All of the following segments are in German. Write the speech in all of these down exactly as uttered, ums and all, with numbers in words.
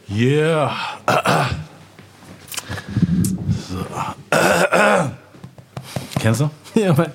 Yeah. So. Kennst du? Ja, Mann.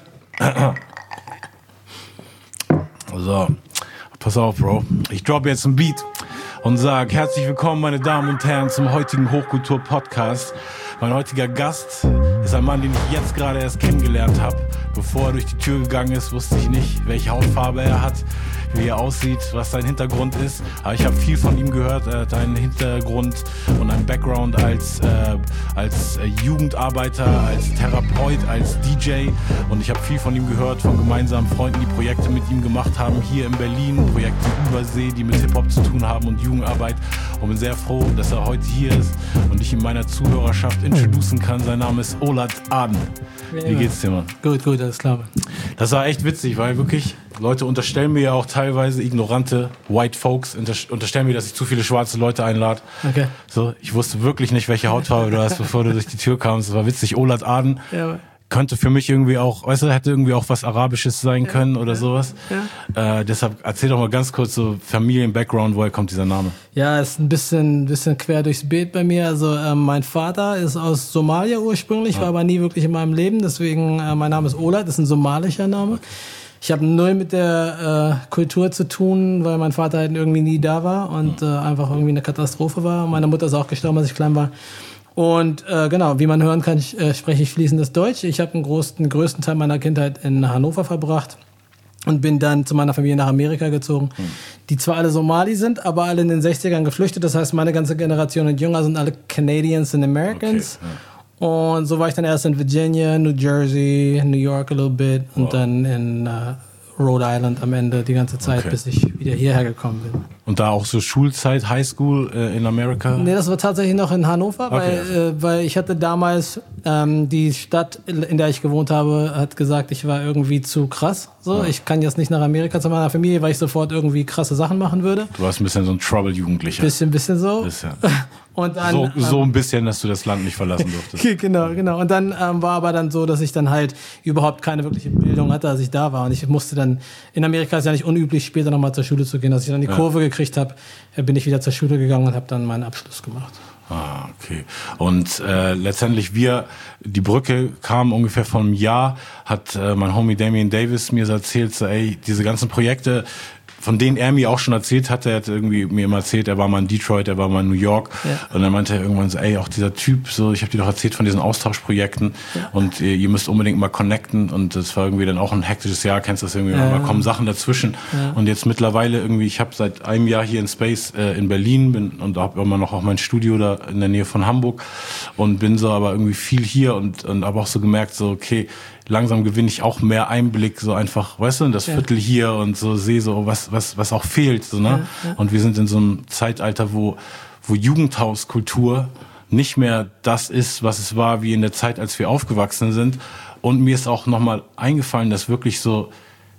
So, pass auf, Bro. Ich drop jetzt ein Beat und sag herzlich willkommen, meine Damen und Herren, zum heutigen Hochkultur-Podcast. Mein heutiger Gast ist ein Mann, den ich jetzt gerade erst kennengelernt habe. Bevor er durch die Tür gegangen ist, wusste ich nicht, welche Hautfarbe er hat, wie er aussieht, was sein Hintergrund ist. Aber ich habe viel von ihm gehört. Er hat einen Hintergrund und einen Background als, äh, als äh, Jugendarbeiter, als Therapeut, als D J. Und ich habe viel von ihm gehört, von gemeinsamen Freunden, die Projekte mit ihm gemacht haben, hier in Berlin, Projekte übersee, die mit Hip-Hop zu tun haben und Jugendarbeit. Und bin sehr froh, dass er heute hier ist und ich in meiner Zuhörerschaft introducen kann. Sein Name ist Olad Aden. Wie geht's dir, Mann? Gut, gut, alles klar. Das war echt witzig, weil wirklich Leute unterstellen mir ja auch teilweise, ignorante White Folks unterstellen mir, dass ich zu viele schwarze Leute einlade. Okay. So, ich wusste wirklich nicht, welche Hautfarbe du hast, bevor du durch die Tür kamst. Das war witzig. Olad Aden. Ja. Könnte für mich irgendwie auch, weißt du, hätte irgendwie auch was Arabisches sein ja, können oder ja, sowas. Ja. Äh, deshalb erzähl doch mal ganz kurz so Familien-Background, woher kommt dieser Name? Ja, ist ein bisschen, bisschen quer durchs Beet bei mir. Also äh, mein Vater ist aus Somalia ursprünglich, ja. war aber nie wirklich in meinem Leben. Deswegen, äh, mein Name ist Olad, ist ein somalischer Name. Okay. Ich habe null mit der äh, Kultur zu tun, weil mein Vater halt irgendwie nie da war und äh, einfach irgendwie eine Katastrophe war. Meine Mutter ist auch gestorben, als ich klein war. Und äh, genau, wie man hören kann, ich, äh, spreche ich fließendes Deutsch. Ich habe den, den größten Teil meiner Kindheit in Hannover verbracht und bin dann zu meiner Familie nach Amerika gezogen, mhm. die zwar alle Somali sind, aber alle in den sechzigern geflüchtet. Das heißt, meine ganze Generation und jünger sind alle Canadians and Americans. Okay, ja. Und so war ich dann erst in Virginia, New Jersey, New York a little bit und wow. dann in uh, Rhode Island am Ende die ganze Zeit, okay. bis ich wieder hierher gekommen bin. Und da auch so Schulzeit, Highschool äh, in Amerika? Nee, das war tatsächlich noch in Hannover, okay. weil, äh, weil ich hatte damals, ähm, die Stadt, in der ich gewohnt habe, hat gesagt, ich war irgendwie zu krass. So, ja. Ich kann jetzt nicht nach Amerika zu meiner Familie, weil ich sofort irgendwie krasse Sachen machen würde. Du warst ein bisschen so ein Trouble-Jugendlicher. Bisschen, bisschen so. Bisschen. Und dann, so, so ähm, ein bisschen, dass du das Land nicht verlassen durftest. Genau, genau. Und dann ähm, war aber dann so, dass ich dann halt überhaupt keine wirkliche Bildung hatte, als ich da war. Und ich musste dann, in Amerika ist ja nicht unüblich, später nochmal zur Schule zu gehen. Als ich dann die ja. Kurve gekriegt habe, bin ich wieder zur Schule gegangen und habe dann meinen Abschluss gemacht. Ah, okay. Und äh, letztendlich wir, die Brücke kam ungefähr vor einem Jahr, hat äh, mein Homie Damian Davis mir so erzählt, so, ey, diese ganzen Projekte, von denen er mir auch schon erzählt hatte, er hat irgendwie mir immer erzählt, er war mal in Detroit, er war mal in New York ja. und dann meinte er irgendwann so, ey, auch dieser Typ, so, ich habe dir doch erzählt von diesen Austauschprojekten ja. und ihr, ihr müsst unbedingt mal connecten und das war irgendwie dann auch ein hektisches Jahr, kennst du das irgendwie, ja. da kommen Sachen dazwischen ja. und jetzt mittlerweile irgendwie, ich habe seit einem Jahr hier in Space äh, in Berlin bin und habe immer noch auch mein Studio da in der Nähe von Hamburg und bin so aber irgendwie viel hier und, und habe auch so gemerkt, so okay, langsam gewinne ich auch mehr Einblick, so einfach, weißt du, in das ja. Viertel hier und so sehe so, was, was, was auch fehlt, so, ne? Ja, ja. Und wir sind in so einem Zeitalter, wo, wo Jugendhauskultur nicht mehr das ist, was es war, wie in der Zeit, als wir aufgewachsen sind. Und mir ist auch nochmal eingefallen, dass wirklich so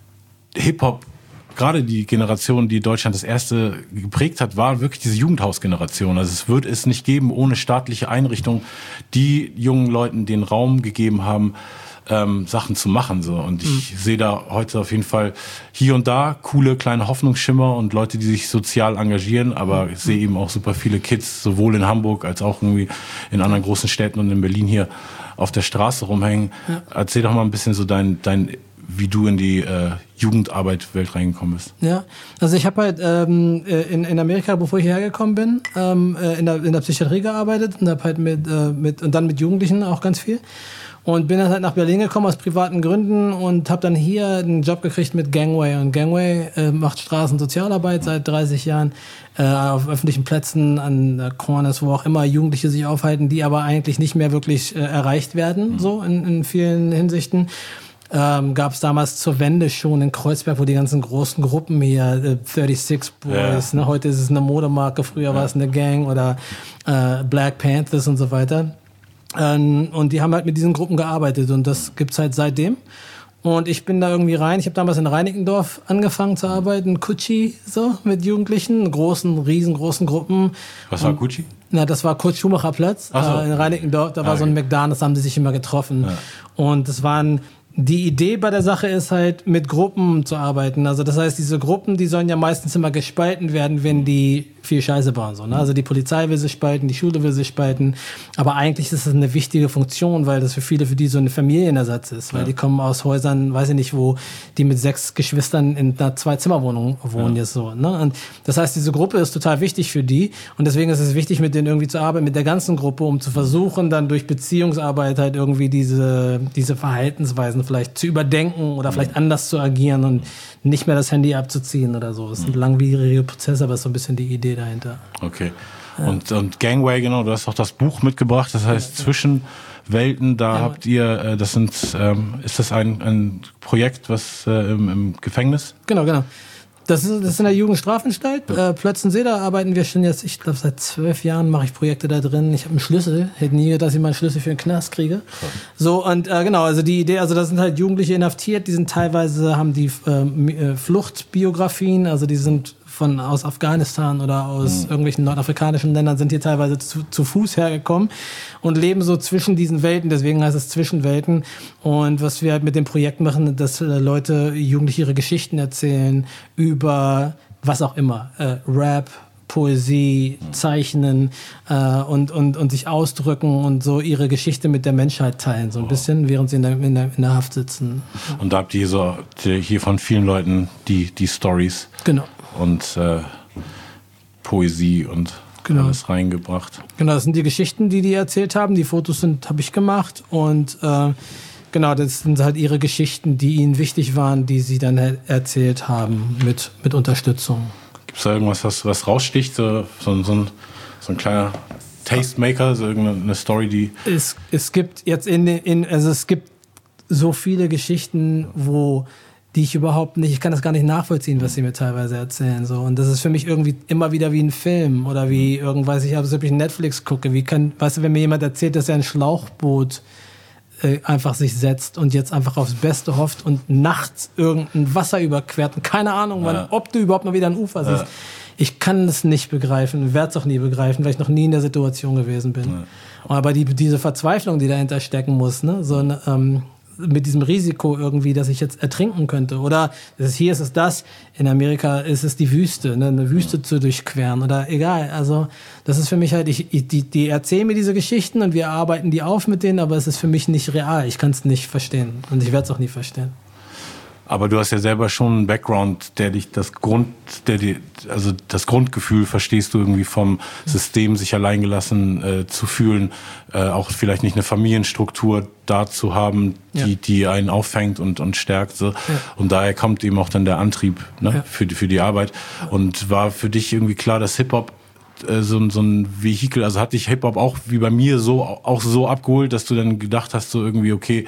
Hip-Hop, gerade die Generation, die Deutschland das erste geprägt hat, war wirklich diese Jugendhausgeneration. Also es wird es nicht geben ohne staatliche Einrichtungen, die jungen Leuten den Raum gegeben haben, Ähm, Sachen zu machen, so. Und ich mhm. sehe da heute auf jeden Fall hier und da coole kleine Hoffnungsschimmer und Leute, die sich sozial engagieren, aber ich sehe eben auch super viele Kids, sowohl in Hamburg als auch irgendwie in anderen großen Städten und in Berlin hier auf der Straße rumhängen. Ja. Erzähl doch mal ein bisschen so dein, dein wie du in die äh, Jugendarbeit-Welt reingekommen bist. Ja, also ich habe halt ähm, in, in Amerika, bevor ich hierher gekommen bin, ähm, in, der, in der Psychiatrie gearbeitet und habe halt mit, äh, mit und dann mit Jugendlichen auch ganz viel. Und bin dann halt nach Berlin gekommen aus privaten Gründen und habe dann hier einen Job gekriegt mit Gangway. Und Gangway äh, macht Straßensozialarbeit seit dreißig Jahren äh, auf öffentlichen Plätzen, an äh, Corners, wo auch immer Jugendliche sich aufhalten, die aber eigentlich nicht mehr wirklich äh, erreicht werden, mhm. so in, in vielen Hinsichten. Ähm, gab es damals zur Wende schon in Kreuzberg, wo die ganzen großen Gruppen hier, äh, thirty-six Boys, ja. ne, heute ist es eine Modemarke, früher ja. war es eine Gang oder äh, Black Panthers und so weiter. Ähm, und die haben halt mit diesen Gruppen gearbeitet und das gibt's halt seitdem. Und ich bin da irgendwie rein. Ich habe damals in Reinickendorf angefangen zu arbeiten, Kutschi, so, mit Jugendlichen, großen, riesengroßen Gruppen. Was war Kutschi? Na, das war Kurt-Schumacher-Platz, Ach so. äh, in Reinickendorf. Da war ah, so ein okay. McDonald's, haben die sich immer getroffen. Ja. Und das waren die Idee bei der Sache ist halt, mit Gruppen zu arbeiten. Also das heißt, diese Gruppen, die sollen ja meistens immer gespalten werden, wenn die viel Scheiße bauen. So, ne? Also die Polizei will sich spalten, die Schule will sich spalten. Aber eigentlich ist es eine wichtige Funktion, weil das für viele, für die so ein Familienersatz ist. Weil ja. die kommen aus Häusern, weiß ich nicht wo, die mit sechs Geschwistern in einer Zwei-Zimmer-Wohnung wohnen ja. jetzt so. Ne? Und das heißt, diese Gruppe ist total wichtig für die. Und deswegen ist es wichtig, mit denen irgendwie zu arbeiten, mit der ganzen Gruppe, um zu versuchen, dann durch Beziehungsarbeit halt irgendwie diese, diese Verhaltensweisen vielleicht zu überdenken oder vielleicht anders zu agieren und nicht mehr das Handy abzuziehen oder so. Das ist ein langwieriger Prozess, aber ist so ein bisschen die Idee dahinter. Okay. Ja. Und, und Gangway, genau, du hast auch das Buch mitgebracht, das heißt ja, Zwischenwelten, da ja. habt ihr, äh, das sind, ähm, ist das ein, ein Projekt, was äh, im, im Gefängnis? Genau, genau. Das ist, das ist in der Jugendstrafanstalt. Ja. Äh, Plötzensee, da arbeiten wir schon jetzt, ich glaube, seit zwölf Jahren mache ich Projekte da drin. Ich habe einen Schlüssel. Hätte nie gedacht, dass ich mal einen Schlüssel für einen Knast kriege. Ja. So, und äh, genau, also die Idee, also da sind halt Jugendliche inhaftiert, die sind teilweise, haben die äh, Fluchtbiografien, also die sind von aus Afghanistan oder aus mhm. irgendwelchen nordafrikanischen Ländern, sind hier teilweise zu, zu Fuß hergekommen und leben so zwischen diesen Welten, deswegen heißt es Zwischenwelten. Und was wir halt mit dem Projekt machen, dass äh, Leute, Jugendliche ihre Geschichten erzählen über was auch immer, äh, Rap, Poesie, Zeichnen äh, und, und, und sich ausdrücken und so ihre Geschichte mit der Menschheit teilen, so ein bisschen, während sie in der, in der, in der Haft sitzen. Und da habt ihr so hier von vielen Leuten die, die Stories. Genau. Und äh, Poesie und genau. alles reingebracht. Genau, das sind die Geschichten, die die erzählt haben. Die Fotos sind habe ich gemacht und äh, genau, das sind halt ihre Geschichten, die ihnen wichtig waren, die sie dann erzählt haben mit, mit Unterstützung. Gibt es da irgendwas, was, was raussticht? So, so, so, ein, so ein kleiner Tastemaker, so irgendeine Story, die... Es, es gibt jetzt in, in, also es gibt so viele Geschichten, wo... die ich überhaupt nicht, ich kann das gar nicht nachvollziehen, was sie mir teilweise erzählen, so. Und das ist für mich irgendwie immer wieder wie ein Film oder wie irgendwas, ich habe so, ob ich Netflix gucke, wie kann, weißt du, wenn mir jemand erzählt, dass er ein Schlauchboot äh, einfach sich setzt und jetzt einfach aufs Beste hofft und nachts irgendein Wasser überquert und keine Ahnung, wann, ja. ob du überhaupt mal wieder ein Ufer siehst. Ja. Ich kann es nicht begreifen, werde es auch nie begreifen, weil ich noch nie in der Situation gewesen bin. Ja. Aber die, diese Verzweiflung, die dahinter stecken muss, ne, so eine, ähm, mit diesem Risiko irgendwie, dass ich jetzt ertrinken könnte. Oder das ist, hier ist es das, in Amerika ist es die Wüste, ne? Eine Wüste ja. zu durchqueren oder egal. Also das ist für mich halt, ich, ich, die, die erzählen mir diese Geschichten und wir arbeiten die auf mit denen, aber es ist für mich nicht real. Ich kann es nicht verstehen und ich werde es auch nie verstehen. Aber du hast ja selber schon einen Background, der dich das Grund, der die, also das Grundgefühl verstehst du irgendwie vom System, sich alleingelassen äh, zu fühlen, äh, auch vielleicht nicht eine Familienstruktur da zu haben, die, ja. die einen auffängt und, und stärkt. So. Ja. Und daher kommt eben auch dann der Antrieb, ne, ja. für, die, für die Arbeit. Und war für dich irgendwie klar, dass Hip-Hop äh, so, so ein Vehikel, also hat dich Hip-Hop auch wie bei mir so auch so abgeholt, dass du dann gedacht hast, so irgendwie, okay,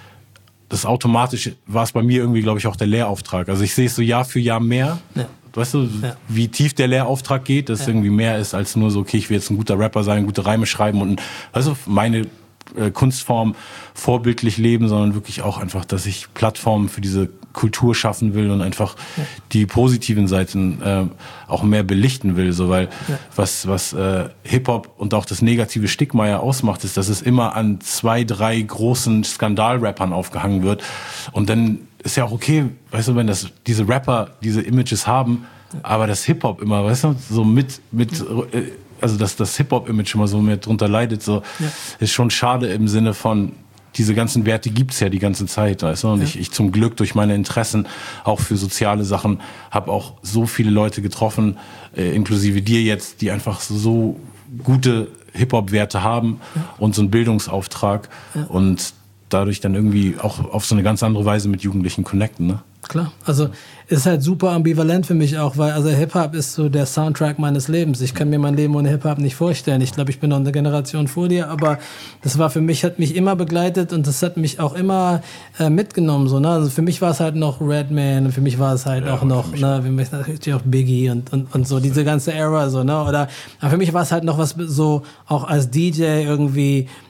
das automatisch war es bei mir irgendwie, glaube ich, auch der Lehrauftrag. Also ich sehe es so Jahr für Jahr mehr. Ja. Weißt du, ja. wie tief der Lehrauftrag geht, dass ja. irgendwie mehr ist als nur so, okay, ich will jetzt ein guter Rapper sein, gute Reime schreiben und, weißt du, meine äh, Kunstform vorbildlich leben, sondern wirklich auch einfach, dass ich Plattformen für diese Kultur schaffen will und einfach ja. die positiven Seiten äh, auch mehr belichten will, so, weil ja. was was äh, Hip-Hop und auch das negative Stigma ja ausmacht, ist, dass es immer an zwei, drei großen Skandal-Rappern aufgehangen wird und dann ist ja auch okay, weißt du, wenn das diese Rapper diese Images haben, ja. aber das Hip-Hop immer, weißt du, so mit mit ja. äh, also dass das Hip-Hop-Image immer so mehr drunter leidet, so ja. ist schon schade im Sinne von diese ganzen Werte gibt's ja die ganze Zeit, weißt du? Und ja. ich, ich zum Glück durch meine Interessen auch für soziale Sachen habe auch so viele Leute getroffen, äh, inklusive dir jetzt, die einfach so gute Hip-Hop-Werte haben ja. und so einen Bildungsauftrag ja. und dadurch dann irgendwie auch auf so eine ganz andere Weise mit Jugendlichen connecten, ne? Klar, also ist halt super ambivalent für mich auch, weil also Hip-Hop ist so der Soundtrack meines Lebens. Ich kann mir mein Leben ohne Hip-Hop nicht vorstellen. Ich glaube, ich bin noch eine Generation vor dir, aber das war für mich, hat mich immer begleitet und das hat mich auch immer äh, mitgenommen. So, ne? Also für mich war es halt noch Redman und für mich war es halt ja, auch noch, ne, für mich natürlich auch Biggie und, und, und so diese ganze Era, so, ne? Oder aber für mich war es halt noch was so, auch als D J irgendwie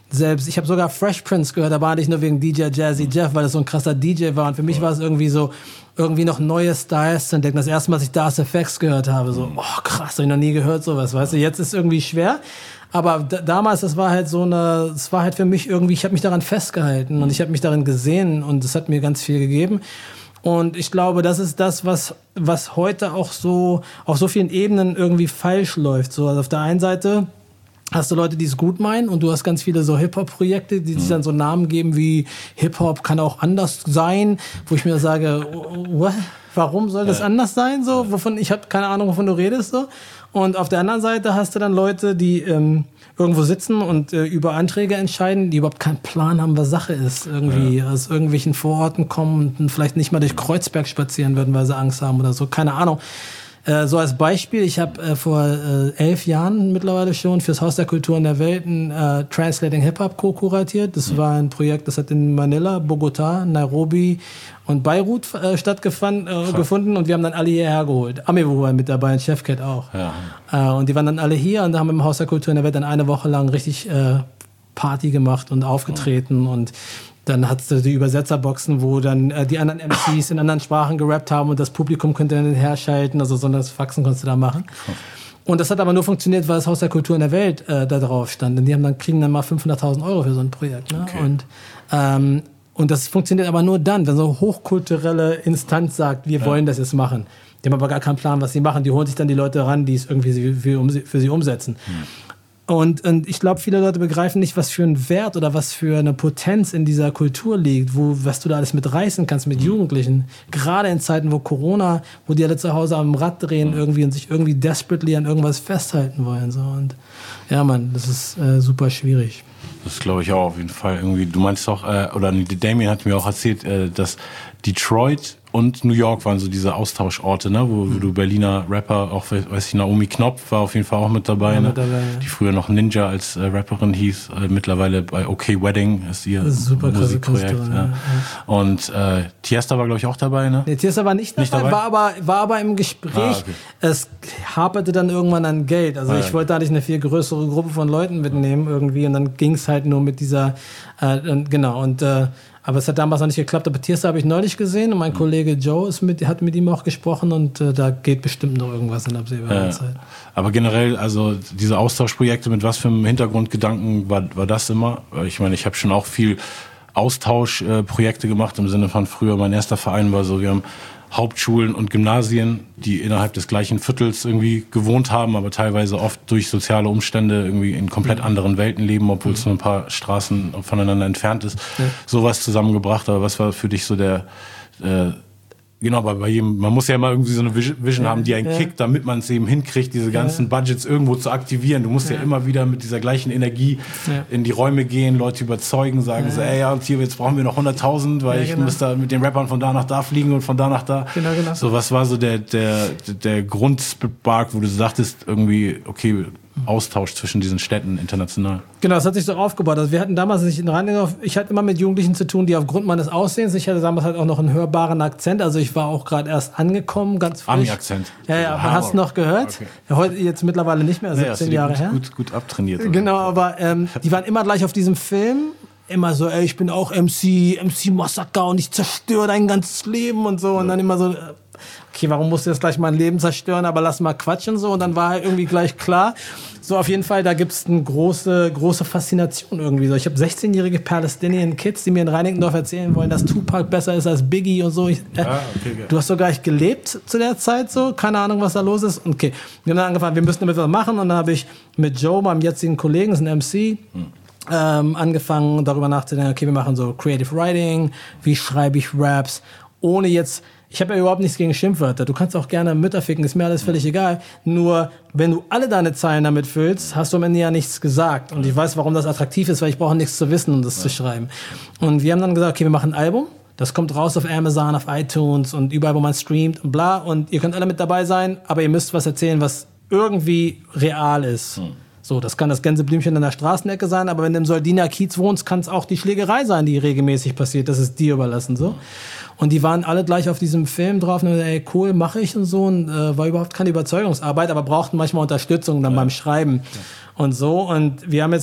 selbst, ich habe sogar Fresh Prince gehört, aber nicht nur wegen D J Jazzy Jeff, weil das so ein krasser D J war. Und für mich war es irgendwie so, irgendwie noch neue Styles zu entdecken. Das erste Mal, als ich Das Effects gehört habe, so, oh krass, habe ich noch nie gehört sowas, weißt du. Jetzt ist es irgendwie schwer. Aber d- damals, das war halt so eine, es war halt für mich irgendwie, ich habe mich daran festgehalten und ich habe mich darin gesehen und es hat mir ganz viel gegeben. Und ich glaube, das ist das, was, was heute auch so, auf so vielen Ebenen irgendwie falsch läuft. So, also auf der einen Seite hast du Leute, die es gut meinen und du hast ganz viele so Hip-Hop-Projekte, die sich mhm. dann so Namen geben wie Hip-Hop kann auch anders sein, wo ich mir sage, what? Warum soll das ja. anders sein? So, wovon, ich habe keine Ahnung, wovon du redest. So. Und auf der anderen Seite hast du dann Leute, die ähm, irgendwo sitzen und äh, über Anträge entscheiden, die überhaupt keinen Plan haben, was Sache ist. Irgendwie ja. aus irgendwelchen Vororten kommen und vielleicht nicht mal durch Kreuzberg spazieren würden, weil sie Angst haben oder so. Keine Ahnung. Äh, so als Beispiel, ich habe äh, vor äh, elf Jahren mittlerweile schon fürs Haus der Kulturen der Welt ein äh, Translating Hip-Hop co-kuratiert. Das mhm. war ein Projekt, das hat in Manila, Bogotá, Nairobi und Beirut äh, stattgefunden äh, gefunden und wir haben dann alle hierher geholt. Amewu war mit dabei, und Chefcat auch. Ja. Äh, und die waren dann alle hier und da haben wir im Haus der Kulturen der Welt dann eine Woche lang richtig äh, Party gemacht und aufgetreten mhm. und dann hattest du die Übersetzerboxen, wo dann äh, die anderen M Cs in anderen Sprachen gerappt haben und das Publikum könnte dann herschalten, also so das Faxen konntest du da machen. Und das hat aber nur funktioniert, weil das Haus der Kultur in der Welt äh, da drauf stand. Und die haben dann, kriegen dann mal fünfhunderttausend Euro für so ein Projekt. Ne? Okay. Und, ähm, und das funktioniert aber nur dann, wenn so eine hochkulturelle Instanz sagt, wir ja. wollen das jetzt machen. Die haben aber gar keinen Plan, was sie machen. Die holen sich dann die Leute ran, die es irgendwie für, für, für sie umsetzen. Hm. Und, und ich glaube, viele Leute begreifen nicht, was für ein Wert oder was für eine Potenz in dieser Kultur liegt, wo, was du da alles mitreißen kannst mit mhm. Jugendlichen. Gerade in Zeiten, wo Corona, wo die alle zu Hause am Rad drehen irgendwie und sich irgendwie desperately an irgendwas festhalten wollen. So. Und ja, Mann, das ist äh, super schwierig. Das glaube ich auch auf jeden Fall. Irgendwie, du meinst auch, äh, oder Damien hat mir auch erzählt, äh, dass Detroit und New York waren so diese Austauschorte, ne, wo, wo du Berliner Rapper, auch weiß ich, Naomi Knopf war auf jeden Fall auch mit dabei, ja, ne? Mit dabei ja. Die früher noch Ninja als äh, Rapperin hieß, äh, mittlerweile bei OK Wedding ist ihr Musikprojekt. Ja. Ja. Und äh, Tiesta war, glaube ich, auch dabei, ne? Nee, Tiesta war nicht, nicht dabei, dabei, war aber war aber im Gespräch. Ah, okay. Es haperte dann irgendwann an Geld. Also ah, ich wollte da nicht eine viel größere Gruppe von Leuten mitnehmen irgendwie und dann ging es halt nur mit dieser, äh, genau und äh, aber es hat damals noch nicht geklappt. Aber Tiesta habe ich neulich gesehen und mein mhm. Kollege Joe ist mit, hat mit ihm auch gesprochen und äh, da geht bestimmt noch irgendwas in absehbarer äh, Zeit. Aber generell, also diese Austauschprojekte, mit was für einem Hintergrundgedanken war, war das immer? Ich meine, ich habe schon auch viel Austauschprojekte äh, gemacht im Sinne von früher, mein erster Verein war so, wir haben Hauptschulen und Gymnasien, die innerhalb des gleichen Viertels irgendwie gewohnt haben, aber teilweise oft durch soziale Umstände irgendwie in komplett anderen Welten leben, obwohl es nur ein paar Straßen voneinander entfernt ist. Ja. Sowas zusammengebracht. Aber was war für dich so der, äh, genau, bei, bei jedem, man muss ja immer irgendwie so eine Vision ja, haben, die einen ja. kickt, damit man es eben hinkriegt, diese ganzen ja. Budgets irgendwo zu aktivieren. Du musst ja, ja immer wieder mit dieser gleichen Energie ja. in die Räume gehen, Leute überzeugen, sagen ja. so, ey, ja, und hier, jetzt brauchen wir noch hunderttausend, weil ja, ich genau. muss da mit den Rappern von da nach da fliegen und von da nach da. Genau, genau. So, was war so der, der, der Grundspark, wo du sagtest, irgendwie, okay, Austausch zwischen diesen Städten international. Genau, das hat sich so aufgebaut. Also wir hatten damals, ich, ich hatte immer mit Jugendlichen zu tun, die aufgrund meines Aussehens, ich hatte damals halt auch noch einen hörbaren Akzent, also ich war auch gerade erst angekommen, ganz frisch. Ami-Akzent. Ja, ja, man hast du noch gehört. Okay. Ja, heute jetzt mittlerweile nicht mehr, siebzehn nee, Jahre gut, her. Gut, gut abtrainiert. Oder? Genau, aber ähm, die waren immer gleich auf diesem Film, immer so, ey, ich bin auch M C, M C Massaker und ich zerstöre dein ganzes Leben und so. Und dann immer so, okay, warum musst du jetzt gleich mein Leben zerstören, aber lass mal quatschen so. Und dann war halt irgendwie gleich klar, so auf jeden Fall, da gibt's eine große, große Faszination irgendwie so. Ich habe sechzehnjährige Palästinien Kids, die mir in Reinickendorf erzählen wollen, dass Tupac besser ist als Biggie und so. Ich, äh, ah, okay, okay. Du hast sogar nicht gelebt zu der Zeit so, keine Ahnung, was da los ist. Okay, wir haben dann angefangen, wir müssen damit was machen und dann habe ich mit Joe, meinem jetzigen Kollegen, das ist ein M C, hm. ähm, angefangen darüber nachzudenken, okay, wir machen so Creative Writing, wie schreibe ich Raps, ohne jetzt, ich habe ja überhaupt nichts gegen Schimpfwörter. Du kannst auch gerne Mütter ficken, ist mir alles völlig egal. Nur, wenn du alle deine Zeilen damit füllst, hast du am Ende ja nichts gesagt. Und ich weiß, warum das attraktiv ist, weil ich brauche nichts zu wissen, um das ja. zu schreiben. Und wir haben dann gesagt, okay, wir machen ein Album. Das kommt raus auf Amazon, auf iTunes und überall, wo man streamt und bla. Und ihr könnt alle mit dabei sein, aber ihr müsst was erzählen, was irgendwie real ist. Hm. So, das kann das Gänseblümchen in der Straßenecke sein, aber wenn du im Soldiner Kiez wohnst, kann es auch die Schlägerei sein, die regelmäßig passiert. Das ist dir überlassen, so. Und die waren alle gleich auf diesem Film drauf und ey, cool, mache ich und so. Und äh, war überhaupt keine Überzeugungsarbeit, aber brauchten manchmal Unterstützung dann ja. beim Schreiben ja. und so. Und wir haben jetzt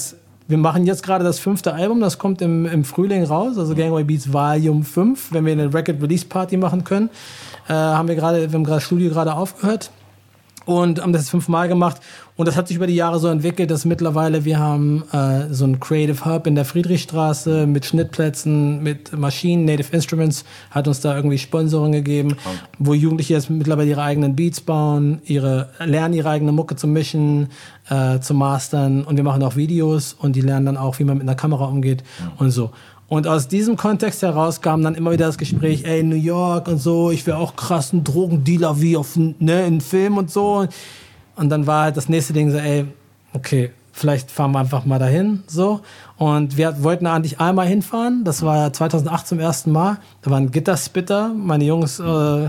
wir machen jetzt gerade das fünfte Album, das kommt im, im Frühling raus, also Gangway Beats Volume fünf, wenn wir eine Record Release Party machen können. Äh, haben wir gerade, wir haben gerade das Studio gerade aufgehört und haben das fünfmal gemacht. Und das hat sich über die Jahre so entwickelt, dass mittlerweile wir haben äh, so ein Creative Hub in der Friedrichstraße mit Schnittplätzen, mit Maschinen, Native Instruments, hat uns da irgendwie Sponsoring gegeben, okay. wo Jugendliche jetzt mittlerweile ihre eigenen Beats bauen, ihre lernen ihre eigene Mucke zu mischen, äh, zu mastern, und wir machen auch Videos und die lernen dann auch, wie man mit einer Kamera umgeht ja. und so. Und aus diesem Kontext heraus kam dann immer wieder das Gespräch, ey, New York und so, ich wäre auch krass ein Drogendealer wie auf, ne, in Film und so. Und dann war halt das nächste Ding so, ey, okay, vielleicht fahren wir einfach mal dahin, so. Und wir wollten eigentlich einmal hinfahren, das war zweitausendacht zum ersten Mal. Da war ein Gitterspitter, meine Jungs, äh, ne,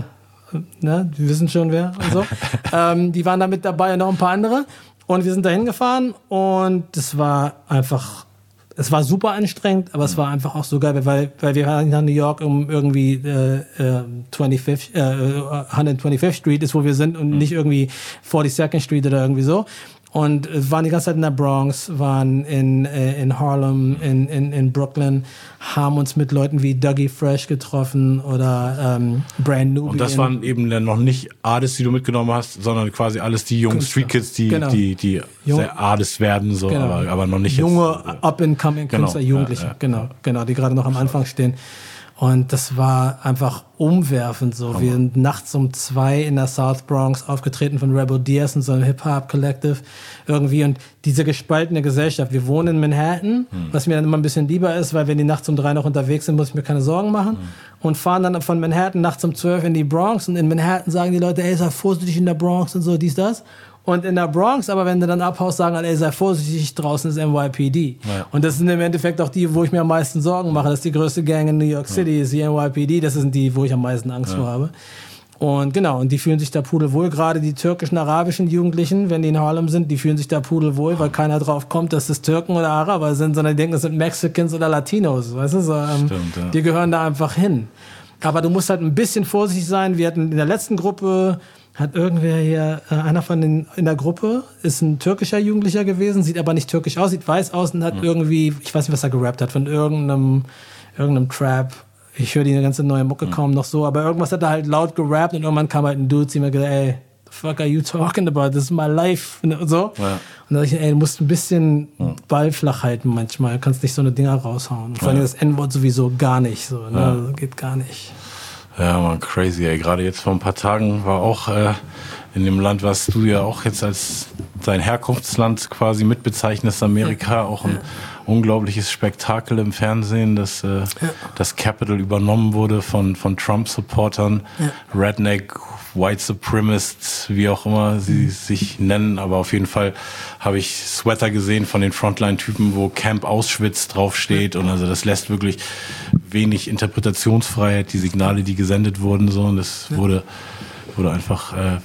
die wissen schon wer und so. ähm, die waren da mit dabei und noch ein paar andere. Und wir sind da hingefahren und das war einfach, es war super anstrengend, aber es war einfach auch so geil, weil, weil wir waren nach New York, um irgendwie äh, äh, twenty-fifth, äh, one twenty-fifth Street ist, wo wir sind, und nicht irgendwie forty-second Street oder irgendwie so. Und äh, waren die ganze Zeit in der Bronx, waren in, äh, in Harlem, in, in, in Brooklyn, haben uns mit Leuten wie Dougie Fresh getroffen oder ähm, Brand Nubian. Und das waren eben dann noch nicht Artists, die du mitgenommen hast, sondern quasi alles die jungen Street Kids, die, genau. die, die Jung, sehr Artists werden, so, genau. aber, aber noch nicht junge, jetzt, up-and-coming Künstler, genau. Jugendliche, ja, ja. genau, genau, die gerade noch am Anfang stehen. Und das war einfach umwerfend so. Oh. Wir sind nachts um zwei in der South Bronx aufgetreten von Rebel Diaz und so einem Hip-Hop-Collective irgendwie. Und diese gespaltene Gesellschaft. Wir wohnen in Manhattan, hm. was mir dann immer ein bisschen lieber ist, weil wenn die nachts um drei noch unterwegs sind, muss ich mir keine Sorgen machen. Hm. Und fahren dann von Manhattan nachts um zwölf in die Bronx. Und in Manhattan sagen die Leute, ey, sei vorsichtig in der Bronx und so, dies, das. Und in der Bronx, aber wenn du dann abhaust, sagen alle, ey, sei vorsichtig, draußen ist N Y P D. Ja. Und das sind im Endeffekt auch die, wo ich mir am meisten Sorgen mache. Das ist die größte Gang in New York City, ja. ist die N Y P D. Das sind die, wo ich am meisten Angst ja. vor habe. Und genau, und die fühlen sich da pudelwohl. Gerade die türkischen, arabischen Jugendlichen, wenn die in Harlem sind, die fühlen sich da pudelwohl, weil keiner drauf kommt, dass das Türken oder Araber sind, sondern die denken, das sind Mexicans oder Latinos. Weißt du, so, ähm, Stimmt, ja. die gehören da einfach hin. Aber du musst halt ein bisschen vorsichtig sein. Wir hatten in der letzten Gruppe... Hat irgendwer hier, äh, einer von den in der Gruppe ist ein türkischer Jugendlicher gewesen, sieht aber nicht türkisch aus, sieht weiß aus und hat mhm. irgendwie, ich weiß nicht, was er gerappt hat, von irgendeinem, irgendeinem Trap. Ich höre die ganze neue Mucke mhm. kaum noch so, aber irgendwas hat er halt laut gerappt und irgendwann kam halt ein Dude zu mir und gesagt, ey, the fuck are you talking about? This is my life. Und so. Ja. Und dann dachte ich, ey, du musst ein bisschen ja. Ball flach halten manchmal, du kannst nicht so eine Dinger raushauen. Und vor allem ja. das N-Wort sowieso gar nicht, so, ne? Ja. Geht gar nicht. Ja, man, crazy, ey. Gerade jetzt vor ein paar Tagen war auch äh, in dem Land, was du ja auch jetzt als dein Herkunftsland quasi mitbezeichnest, Amerika, auch ein ja. unglaubliches Spektakel im Fernsehen, dass äh, ja. das Capitol übernommen wurde von, von Trump-Supportern, ja. Redneck, White Supremacists, wie auch immer sie mhm. sich nennen, aber auf jeden Fall habe ich Sweater gesehen von den Frontline-Typen, wo Camp Auschwitz draufsteht und also das lässt wirklich wenig Interpretationsfreiheit, die Signale, die gesendet wurden, so, und das ja. wurde, wurde einfach äh,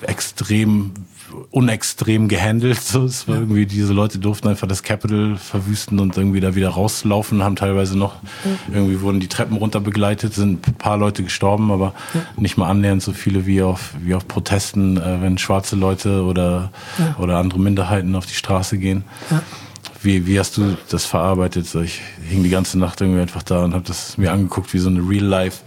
extrem unextrem gehandelt. So. Es war ja. irgendwie, diese Leute durften einfach das Capitol verwüsten und irgendwie da wieder rauslaufen, haben teilweise noch, ja. irgendwie wurden die Treppen runter begleitet, sind ein paar Leute gestorben, aber ja. nicht mal annähernd so viele wie auf, wie auf Protesten, äh, wenn schwarze Leute oder, ja. oder andere Minderheiten auf die Straße gehen. Ja. Wie, wie hast du das verarbeitet? So, ich hing die ganze Nacht irgendwie einfach da und habe das mir angeguckt wie so eine Real-Life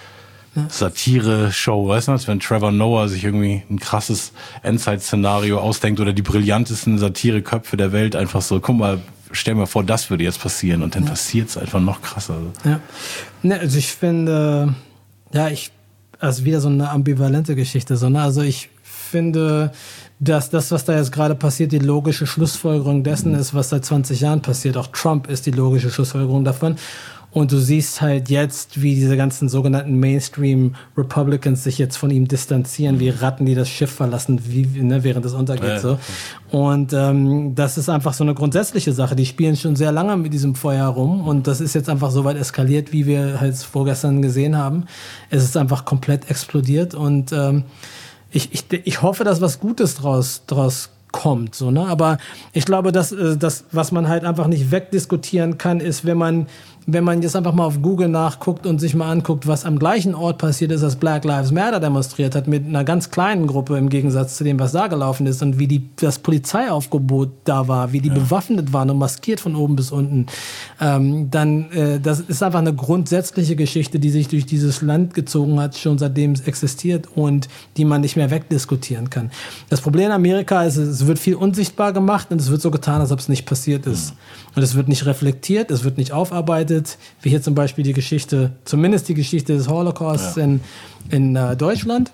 Satire-Show, weißt du, als wenn Trevor Noah sich irgendwie ein krasses Endzeit-Szenario ausdenkt oder die brillantesten Satire-Köpfe der Welt einfach so, guck mal, stell mir vor, das würde jetzt passieren und dann ja. passiert es einfach noch krasser. Ja, ne, also ich finde, ja, ich, also wieder so eine ambivalente Geschichte, so, ne? Also ich finde, dass das, was da jetzt gerade passiert, die logische Schlussfolgerung dessen ist, was seit zwanzig Jahren passiert. Auch Trump ist die logische Schlussfolgerung davon. Und du siehst halt jetzt, wie diese ganzen sogenannten Mainstream-Republicans sich jetzt von ihm distanzieren, wie Ratten, die das Schiff verlassen, wie, ne, während es untergeht. Ja. So. Und ähm, das ist einfach so eine grundsätzliche Sache. Die spielen schon sehr lange mit diesem Feuer rum und das ist jetzt einfach so weit eskaliert, wie wir halt vorgestern gesehen haben. Es ist einfach komplett explodiert und ähm, ich, ich, ich hoffe, dass was Gutes draus, draus kommt. So, ne? Aber ich glaube, dass das, was man halt einfach nicht wegdiskutieren kann, ist, wenn man wenn man jetzt einfach mal auf Google nachguckt und sich mal anguckt, was am gleichen Ort passiert ist, als Black Lives Matter demonstriert hat, mit einer ganz kleinen Gruppe im Gegensatz zu dem, was da gelaufen ist und wie die, das Polizeiaufgebot da war, wie die ja. bewaffnet waren und maskiert von oben bis unten, ähm, dann äh, das ist einfach eine grundsätzliche Geschichte, die sich durch dieses Land gezogen hat, schon seitdem es existiert und die man nicht mehr wegdiskutieren kann. Das Problem in Amerika ist, es wird viel unsichtbar gemacht und es wird so getan, als ob es nicht passiert ist. Mhm. Und es wird nicht reflektiert, es wird nicht aufarbeitet, wie hier zum Beispiel die Geschichte, zumindest die Geschichte des Holocaust ja. in, in uh, Deutschland.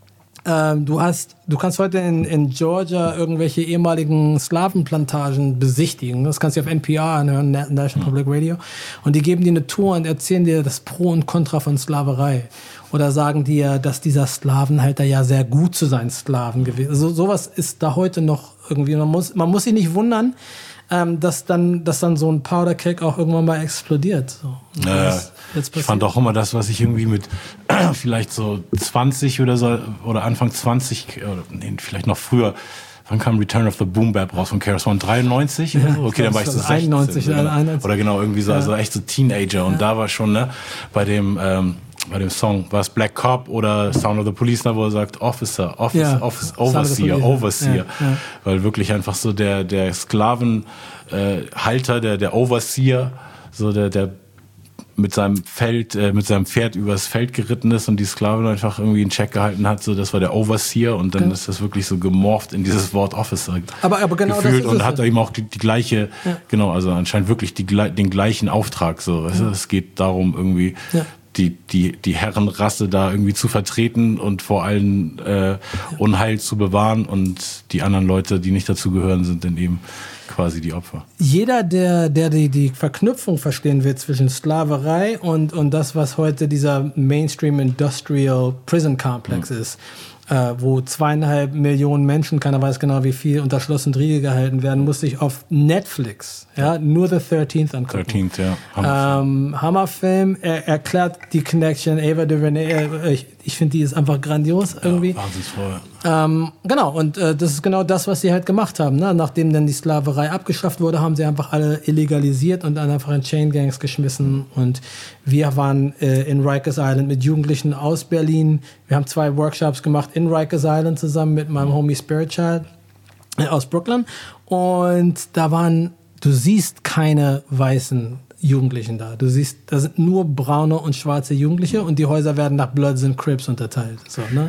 Ähm, du hast, du kannst heute in, in Georgia irgendwelche ehemaligen Slavenplantagen besichtigen. Das kannst du auf N P R anhören, National Public Radio. Und die geben dir eine Tour und erzählen dir das Pro und Contra von Sklaverei. Oder sagen dir, dass dieser Sklavenhalter ja sehr gut zu seinen Sklaven gewesen ist. So, sowas ist da heute noch irgendwie. Man muss, man muss sich nicht wundern, ähm, dass dann, dass dann so ein Powder-Cake auch irgendwann mal explodiert. So. Naja, ich fand auch immer das, was ich irgendwie mit vielleicht so zwanzig oder so, oder Anfang zwanzig, oder nee, vielleicht noch früher, wann kam Return of the Boom Bap raus von K R S One? dreiundneunzig? Ja, so? Okay, dann war ich so sechzehn. einundneunzig, oder, einundneunzig. Oder genau, irgendwie so, ja. also echt so Teenager. Und ja. da war schon, ne, bei dem, ähm, bei dem Song, war es Black Cop oder Sound of the Police, wo er sagt, Officer, Office, ja. Office, Overseer, Overseer. Ja. Ja. Weil wirklich einfach so der, der Sklavenhalter, äh, der, der Overseer, so der, der mit seinem Feld, äh, mit seinem Pferd übers Feld geritten ist und die Sklavin einfach irgendwie in Check gehalten hat, so das war der Overseer und dann ja. ist das wirklich so gemorpht in dieses Wort Officer aber, aber genau gefühlt das ist und es hat eben auch die, die gleiche, ja. genau, also anscheinend wirklich die, den gleichen Auftrag, so, weißt du, es geht darum irgendwie, ja. die, die, die Herrenrasse da irgendwie zu vertreten und vor allem äh, Unheil zu bewahren und die anderen Leute, die nicht dazu gehören, sind dann eben quasi die Opfer. Jeder, der, der die, die Verknüpfung verstehen will zwischen Sklaverei und, und das, was heute dieser Mainstream Industrial Prison Complex mhm. ist, äh, wo zweieinhalb Millionen Menschen, keiner weiß genau wie viel, unter Schloss und Riegel gehalten werden, muss sich auf Netflix, ja, nur The thirteenth angucken. thirteenth, ja. Hammerfilm. Ähm, Hammerfilm, er erklärt die Connection, Ava DuVernay, äh, ich, ich finde, die ist einfach grandios irgendwie. Ja, wahnsinnsvoll. Ähm, genau, und äh, das ist genau das, was sie halt gemacht haben. Ne? Nachdem dann die Sklaverei abgeschafft wurde, haben sie einfach alle illegalisiert und dann einfach in Chain Gangs geschmissen. Und wir waren äh, in Rikers Island mit Jugendlichen aus Berlin. Wir haben zwei Workshops gemacht in Rikers Island zusammen mit meinem Homie Spirit Child äh, aus Brooklyn. Und da waren, du siehst keine weißen Jugendlichen da. Du siehst, da sind nur braune und schwarze Jugendliche und die Häuser werden nach Bloods and Crips unterteilt. So, ne?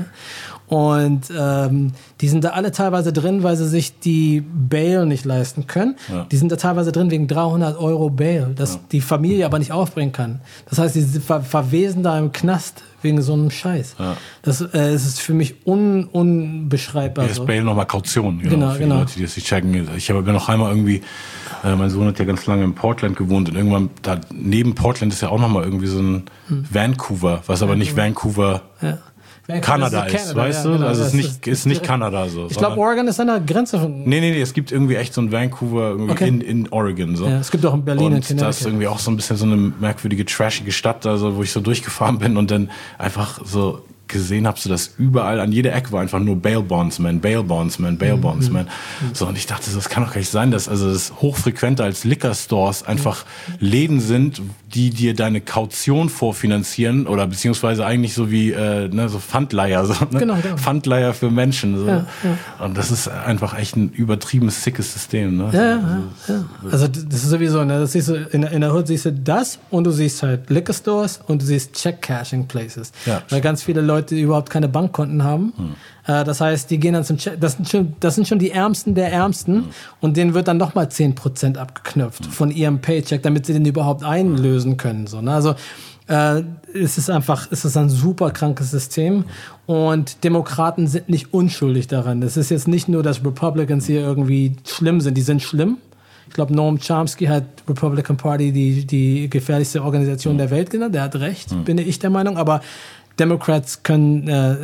Und ähm, die sind da alle teilweise drin, weil sie sich die Bail nicht leisten können. Ja. Die sind da teilweise drin wegen dreihundert Euro Bail, das ja. die Familie aber nicht aufbringen kann. Das heißt, die ver- verwesen da im Knast wegen so einem Scheiß. Ja. Das, äh, das ist für mich un- unbeschreibbar. Hier ist Bail nochmal Kaution. Genau, genau. Für genau. die Leute, die das nicht checken. Ich habe noch einmal irgendwie, äh, mein Sohn hat ja ganz lange in Portland gewohnt und irgendwann, da neben Portland ist ja auch nochmal irgendwie so ein hm. Vancouver, was aber nicht Vancouver... Ja. Kanada ist, Canada, weißt ja, du? Genau, also es ist nicht, ist nicht Kanada so. Ich glaube, Oregon ist an der Grenze von... Nee, nee, nee, es gibt irgendwie echt so ein Vancouver irgendwie okay. in, in Oregon. So. Ja, es gibt auch in Berlin und Connecticut. Das ist irgendwie auch so ein bisschen so eine merkwürdige, trashige Stadt, also, wo ich so durchgefahren bin und dann einfach so gesehen habe, so dass überall an jeder Ecke war einfach nur Bail Bondsman, Bail Bondsman, Bail Bondsman. Mhm. So, und ich dachte, das kann doch gar nicht sein, dass also das hochfrequenter als Liquor Stores einfach Läden sind, die dir deine Kaution vorfinanzieren oder beziehungsweise eigentlich so wie äh, ne, so Pfandleiher, so, ne? Genau, genau. Pfandleiher für Menschen. So. Ja, ja. Und das ist einfach echt ein übertrieben sickes System. Ne? Ja, ja, ja. Also das ist sowieso, ne, das siehst du, in, in der Hood siehst du das und du siehst halt Liquor Stores und du siehst Check-Cashing Places. Ja. Weil ganz viele Leute die überhaupt keine Bankkonten haben. Hm. Äh, das heißt, die gehen dann zum Check. Das sind schon, das sind schon die Ärmsten der Ärmsten. Hm. Und denen wird dann nochmal zehn Prozent abgeknüpft hm. von ihrem Paycheck, damit sie den überhaupt einlösen können. So, ne? Also äh, es ist einfach, es ist ein super krankes System. Und Demokraten sind nicht unschuldig daran. Es ist jetzt nicht nur, dass Republicans hier irgendwie schlimm sind. Die sind schlimm. Ich glaube, Noam Chomsky hat Republican Party die, die gefährlichste Organisation hm. der Welt genannt. Der hat recht, hm. bin ich der Meinung. Aber Democrats können, äh,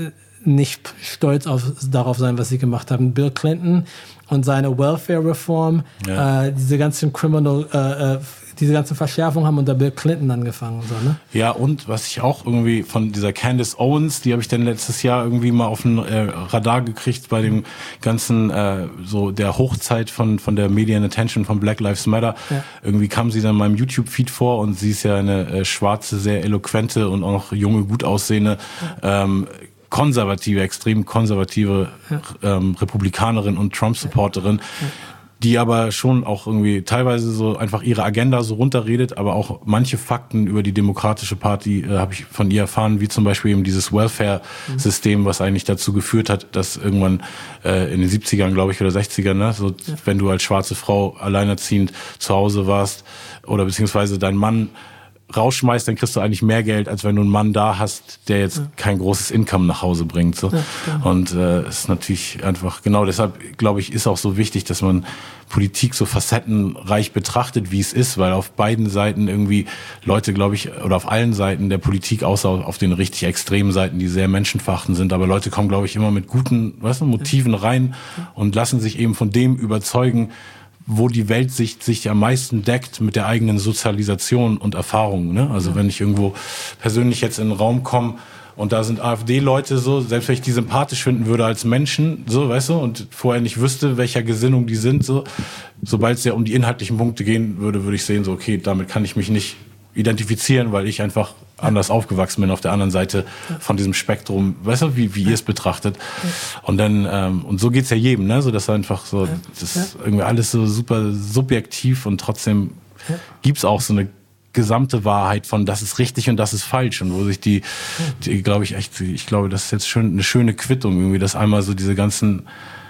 nicht stolz auf, darauf sein, was sie gemacht haben. Bill Clinton und seine Welfare-Reform, ja. äh, diese ganzen Criminal, äh, äh, diese ganzen Verschärfungen haben unter Bill Clinton angefangen. So, ne? Ja, und was ich auch irgendwie von dieser Candace Owens, die habe ich dann letztes Jahr irgendwie mal auf den äh, Radar gekriegt bei dem ganzen, äh, so der Hochzeit von von der Median Attention von Black Lives Matter. Ja. Irgendwie kam sie dann in meinem YouTube-Feed vor und sie ist ja eine äh, schwarze, sehr eloquente und auch noch junge, gut aussehende, ja. ähm, konservative, extrem konservative ja. ähm, Republikanerin und Trump-Supporterin, ja. die aber schon auch irgendwie teilweise so einfach ihre Agenda so runterredet, aber auch manche Fakten über die Demokratische Party äh, habe ich von ihr erfahren, wie zum Beispiel eben dieses Welfare-System, was eigentlich dazu geführt hat, dass irgendwann äh, in den siebzigern, glaube ich, oder sechzigern, ne, so, ja. wenn du als schwarze Frau alleinerziehend zu Hause warst oder beziehungsweise dein Mann rausschmeißt, dann kriegst du eigentlich mehr Geld, als wenn du einen Mann da hast, der jetzt ja. kein großes Income nach Hause bringt. So. Ja, ja. Und äh, ist natürlich einfach, genau deshalb, glaube ich, ist auch so wichtig, dass man Politik so facettenreich betrachtet, wie es ist, weil auf beiden Seiten irgendwie Leute, glaube ich, oder auf allen Seiten der Politik, außer auf den richtig extremen Seiten, die sehr menschenverachtend sind, aber Leute kommen, glaube ich, immer mit guten, weißt du, Motiven rein und lassen sich eben von dem überzeugen, wo die Weltsicht sich am meisten deckt mit der eigenen Sozialisation und Erfahrung. Ne? Also ja. wenn ich irgendwo persönlich jetzt in einen Raum komme und da sind AfD-Leute so, selbst wenn ich die sympathisch finden würde als Menschen, so, weißt du, und vorher nicht wüsste, welcher Gesinnung die sind, so, sobald es ja um die inhaltlichen Punkte gehen würde, würde ich sehen, so, okay, damit kann ich mich nicht identifizieren, weil ich einfach anders aufgewachsen bin auf der anderen Seite von diesem Spektrum, weißt du, wie, wie ihr es betrachtet. Und dann, ähm, und so geht's ja jedem, ne, so, dass einfach so, das ist irgendwie alles so super subjektiv und trotzdem gibt's auch so eine gesamte Wahrheit von, das ist richtig und das ist falsch und wo sich die, die glaube ich echt, ich glaube, das ist jetzt schön, eine schöne Quittung irgendwie, dass einmal so diese ganzen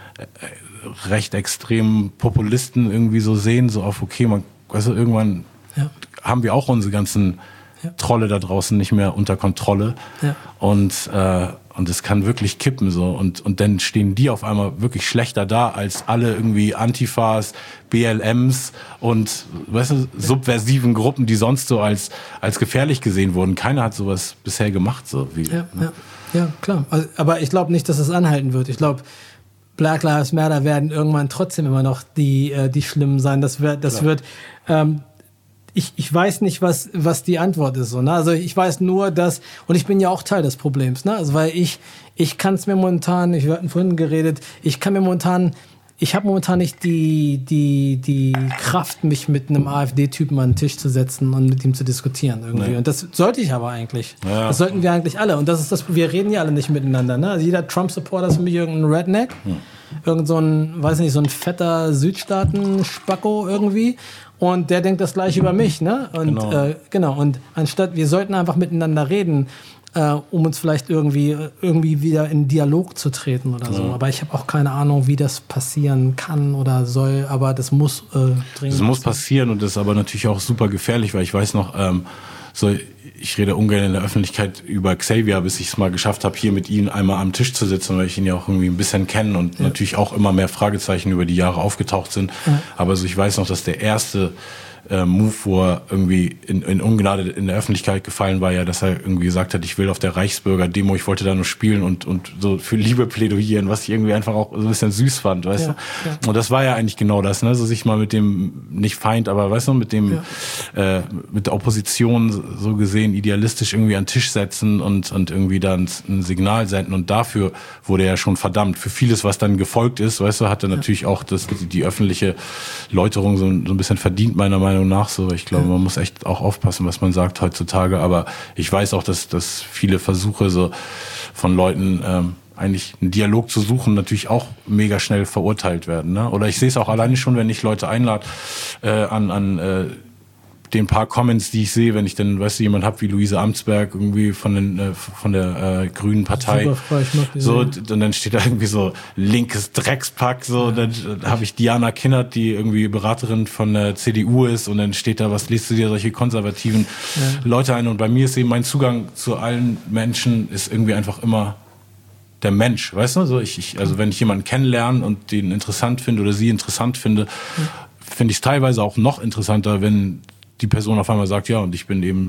äh, recht extremen Populisten irgendwie so sehen, so auf, okay, man, weißt du, irgendwann ja. haben wir auch unsere ganzen ja. Trolle da draußen nicht mehr unter Kontrolle ja. und äh, und es kann wirklich kippen so und und dann stehen die auf einmal wirklich schlechter da als alle irgendwie Antifas, B L Ms und weißt du, subversiven Gruppen, die sonst so als als gefährlich gesehen wurden. Keiner hat sowas bisher gemacht so wie. Ja, ne? ja. ja klar. Also, aber ich glaube nicht, dass es anhalten wird. Ich glaube, Black Lives Matter werden irgendwann trotzdem immer noch die äh, die Schlimmen sein. Das wird das klar. wird ähm, Ich, ich weiß nicht, was, was die Antwort ist. So, ne? Also ich weiß nur, dass, und ich bin ja auch Teil des Problems, ne? Also weil ich, ich kann es mir momentan, ich wir hatten vorhin geredet, ich kann mir momentan, ich habe momentan nicht die, die, die Kraft, mich mit einem AfD-Typen an den Tisch zu setzen und mit ihm zu diskutieren irgendwie. Nee. Und das sollte ich aber eigentlich. Ja. Das sollten wir eigentlich alle. Und das ist das, wir reden ja alle nicht miteinander, ne? Also jeder Trump-Supporter ist für mich irgendein Redneck. Hm. Irgend so ein, weiß nicht, so ein fetter Südstaaten-Spacko irgendwie. Und der denkt das gleich über mich, ne? Und genau. Äh, genau. Und anstatt, wir sollten einfach miteinander reden, äh, um uns vielleicht irgendwie irgendwie wieder in Dialog zu treten oder so. Ja. Aber ich habe auch keine Ahnung, wie das passieren kann oder soll. Aber das muss äh, dringend. Das muss passieren und das ist aber natürlich auch super gefährlich, weil ich weiß noch, ähm, so ich rede ungern in der Öffentlichkeit über Xavier, bis ich es mal geschafft habe, hier mit ihm einmal am Tisch zu sitzen, weil ich ihn ja auch irgendwie ein bisschen kenne und ja. natürlich auch immer mehr Fragezeichen über die Jahre aufgetaucht sind. Ja. Aber so ich weiß noch, dass der erste äh, Move, wo er irgendwie in, in Ungnade in der Öffentlichkeit gefallen war, ja, dass er irgendwie gesagt hat, ich will auf der Reichsbürger-Demo, ich wollte da nur spielen und und so für Liebe plädoyieren, was ich irgendwie einfach auch so ein bisschen süß fand, weißt ja. du? Ja. Und das war ja eigentlich genau das, ne, so sich mal mit dem, nicht Feind, aber weißt du, mit dem, ja. äh, mit der Opposition so gesehen idealistisch irgendwie an den Tisch setzen und und irgendwie dann ein Signal senden und dafür wurde er ja schon verdammt. Für vieles, was dann gefolgt ist, weißt du, hat er natürlich auch das, die, die öffentliche Läuterung so, so ein bisschen verdient, meiner Meinung nach so. Ich glaube, man muss echt auch aufpassen, was man sagt heutzutage. Aber ich weiß auch, dass, dass viele Versuche so von Leuten, ähm, eigentlich einen Dialog zu suchen, natürlich auch mega schnell verurteilt werden. Ne? Oder ich sehe es auch alleine schon, wenn ich Leute einlade äh, an, an äh, den paar Comments, die ich sehe, wenn ich dann, weißt du, jemand hab wie Luise Amtsberg irgendwie von den äh, von der äh, Grünen Partei, super, ich mag die so, und dann steht da irgendwie so linkes Dreckspack, so, ja. Und dann äh, habe ich Diana Kinnert, die irgendwie Beraterin von der C D U ist, und dann steht da, was liest du dir solche konservativen ja. Leute ein? Und bei mir ist eben mein Zugang zu allen Menschen ist irgendwie einfach immer der Mensch, weißt du, so ich, ich also wenn ich jemanden kennenlerne und den interessant finde oder sie interessant finde, ja. finde ich es teilweise auch noch interessanter, wenn die Person auf einmal sagt, ja, und ich bin eben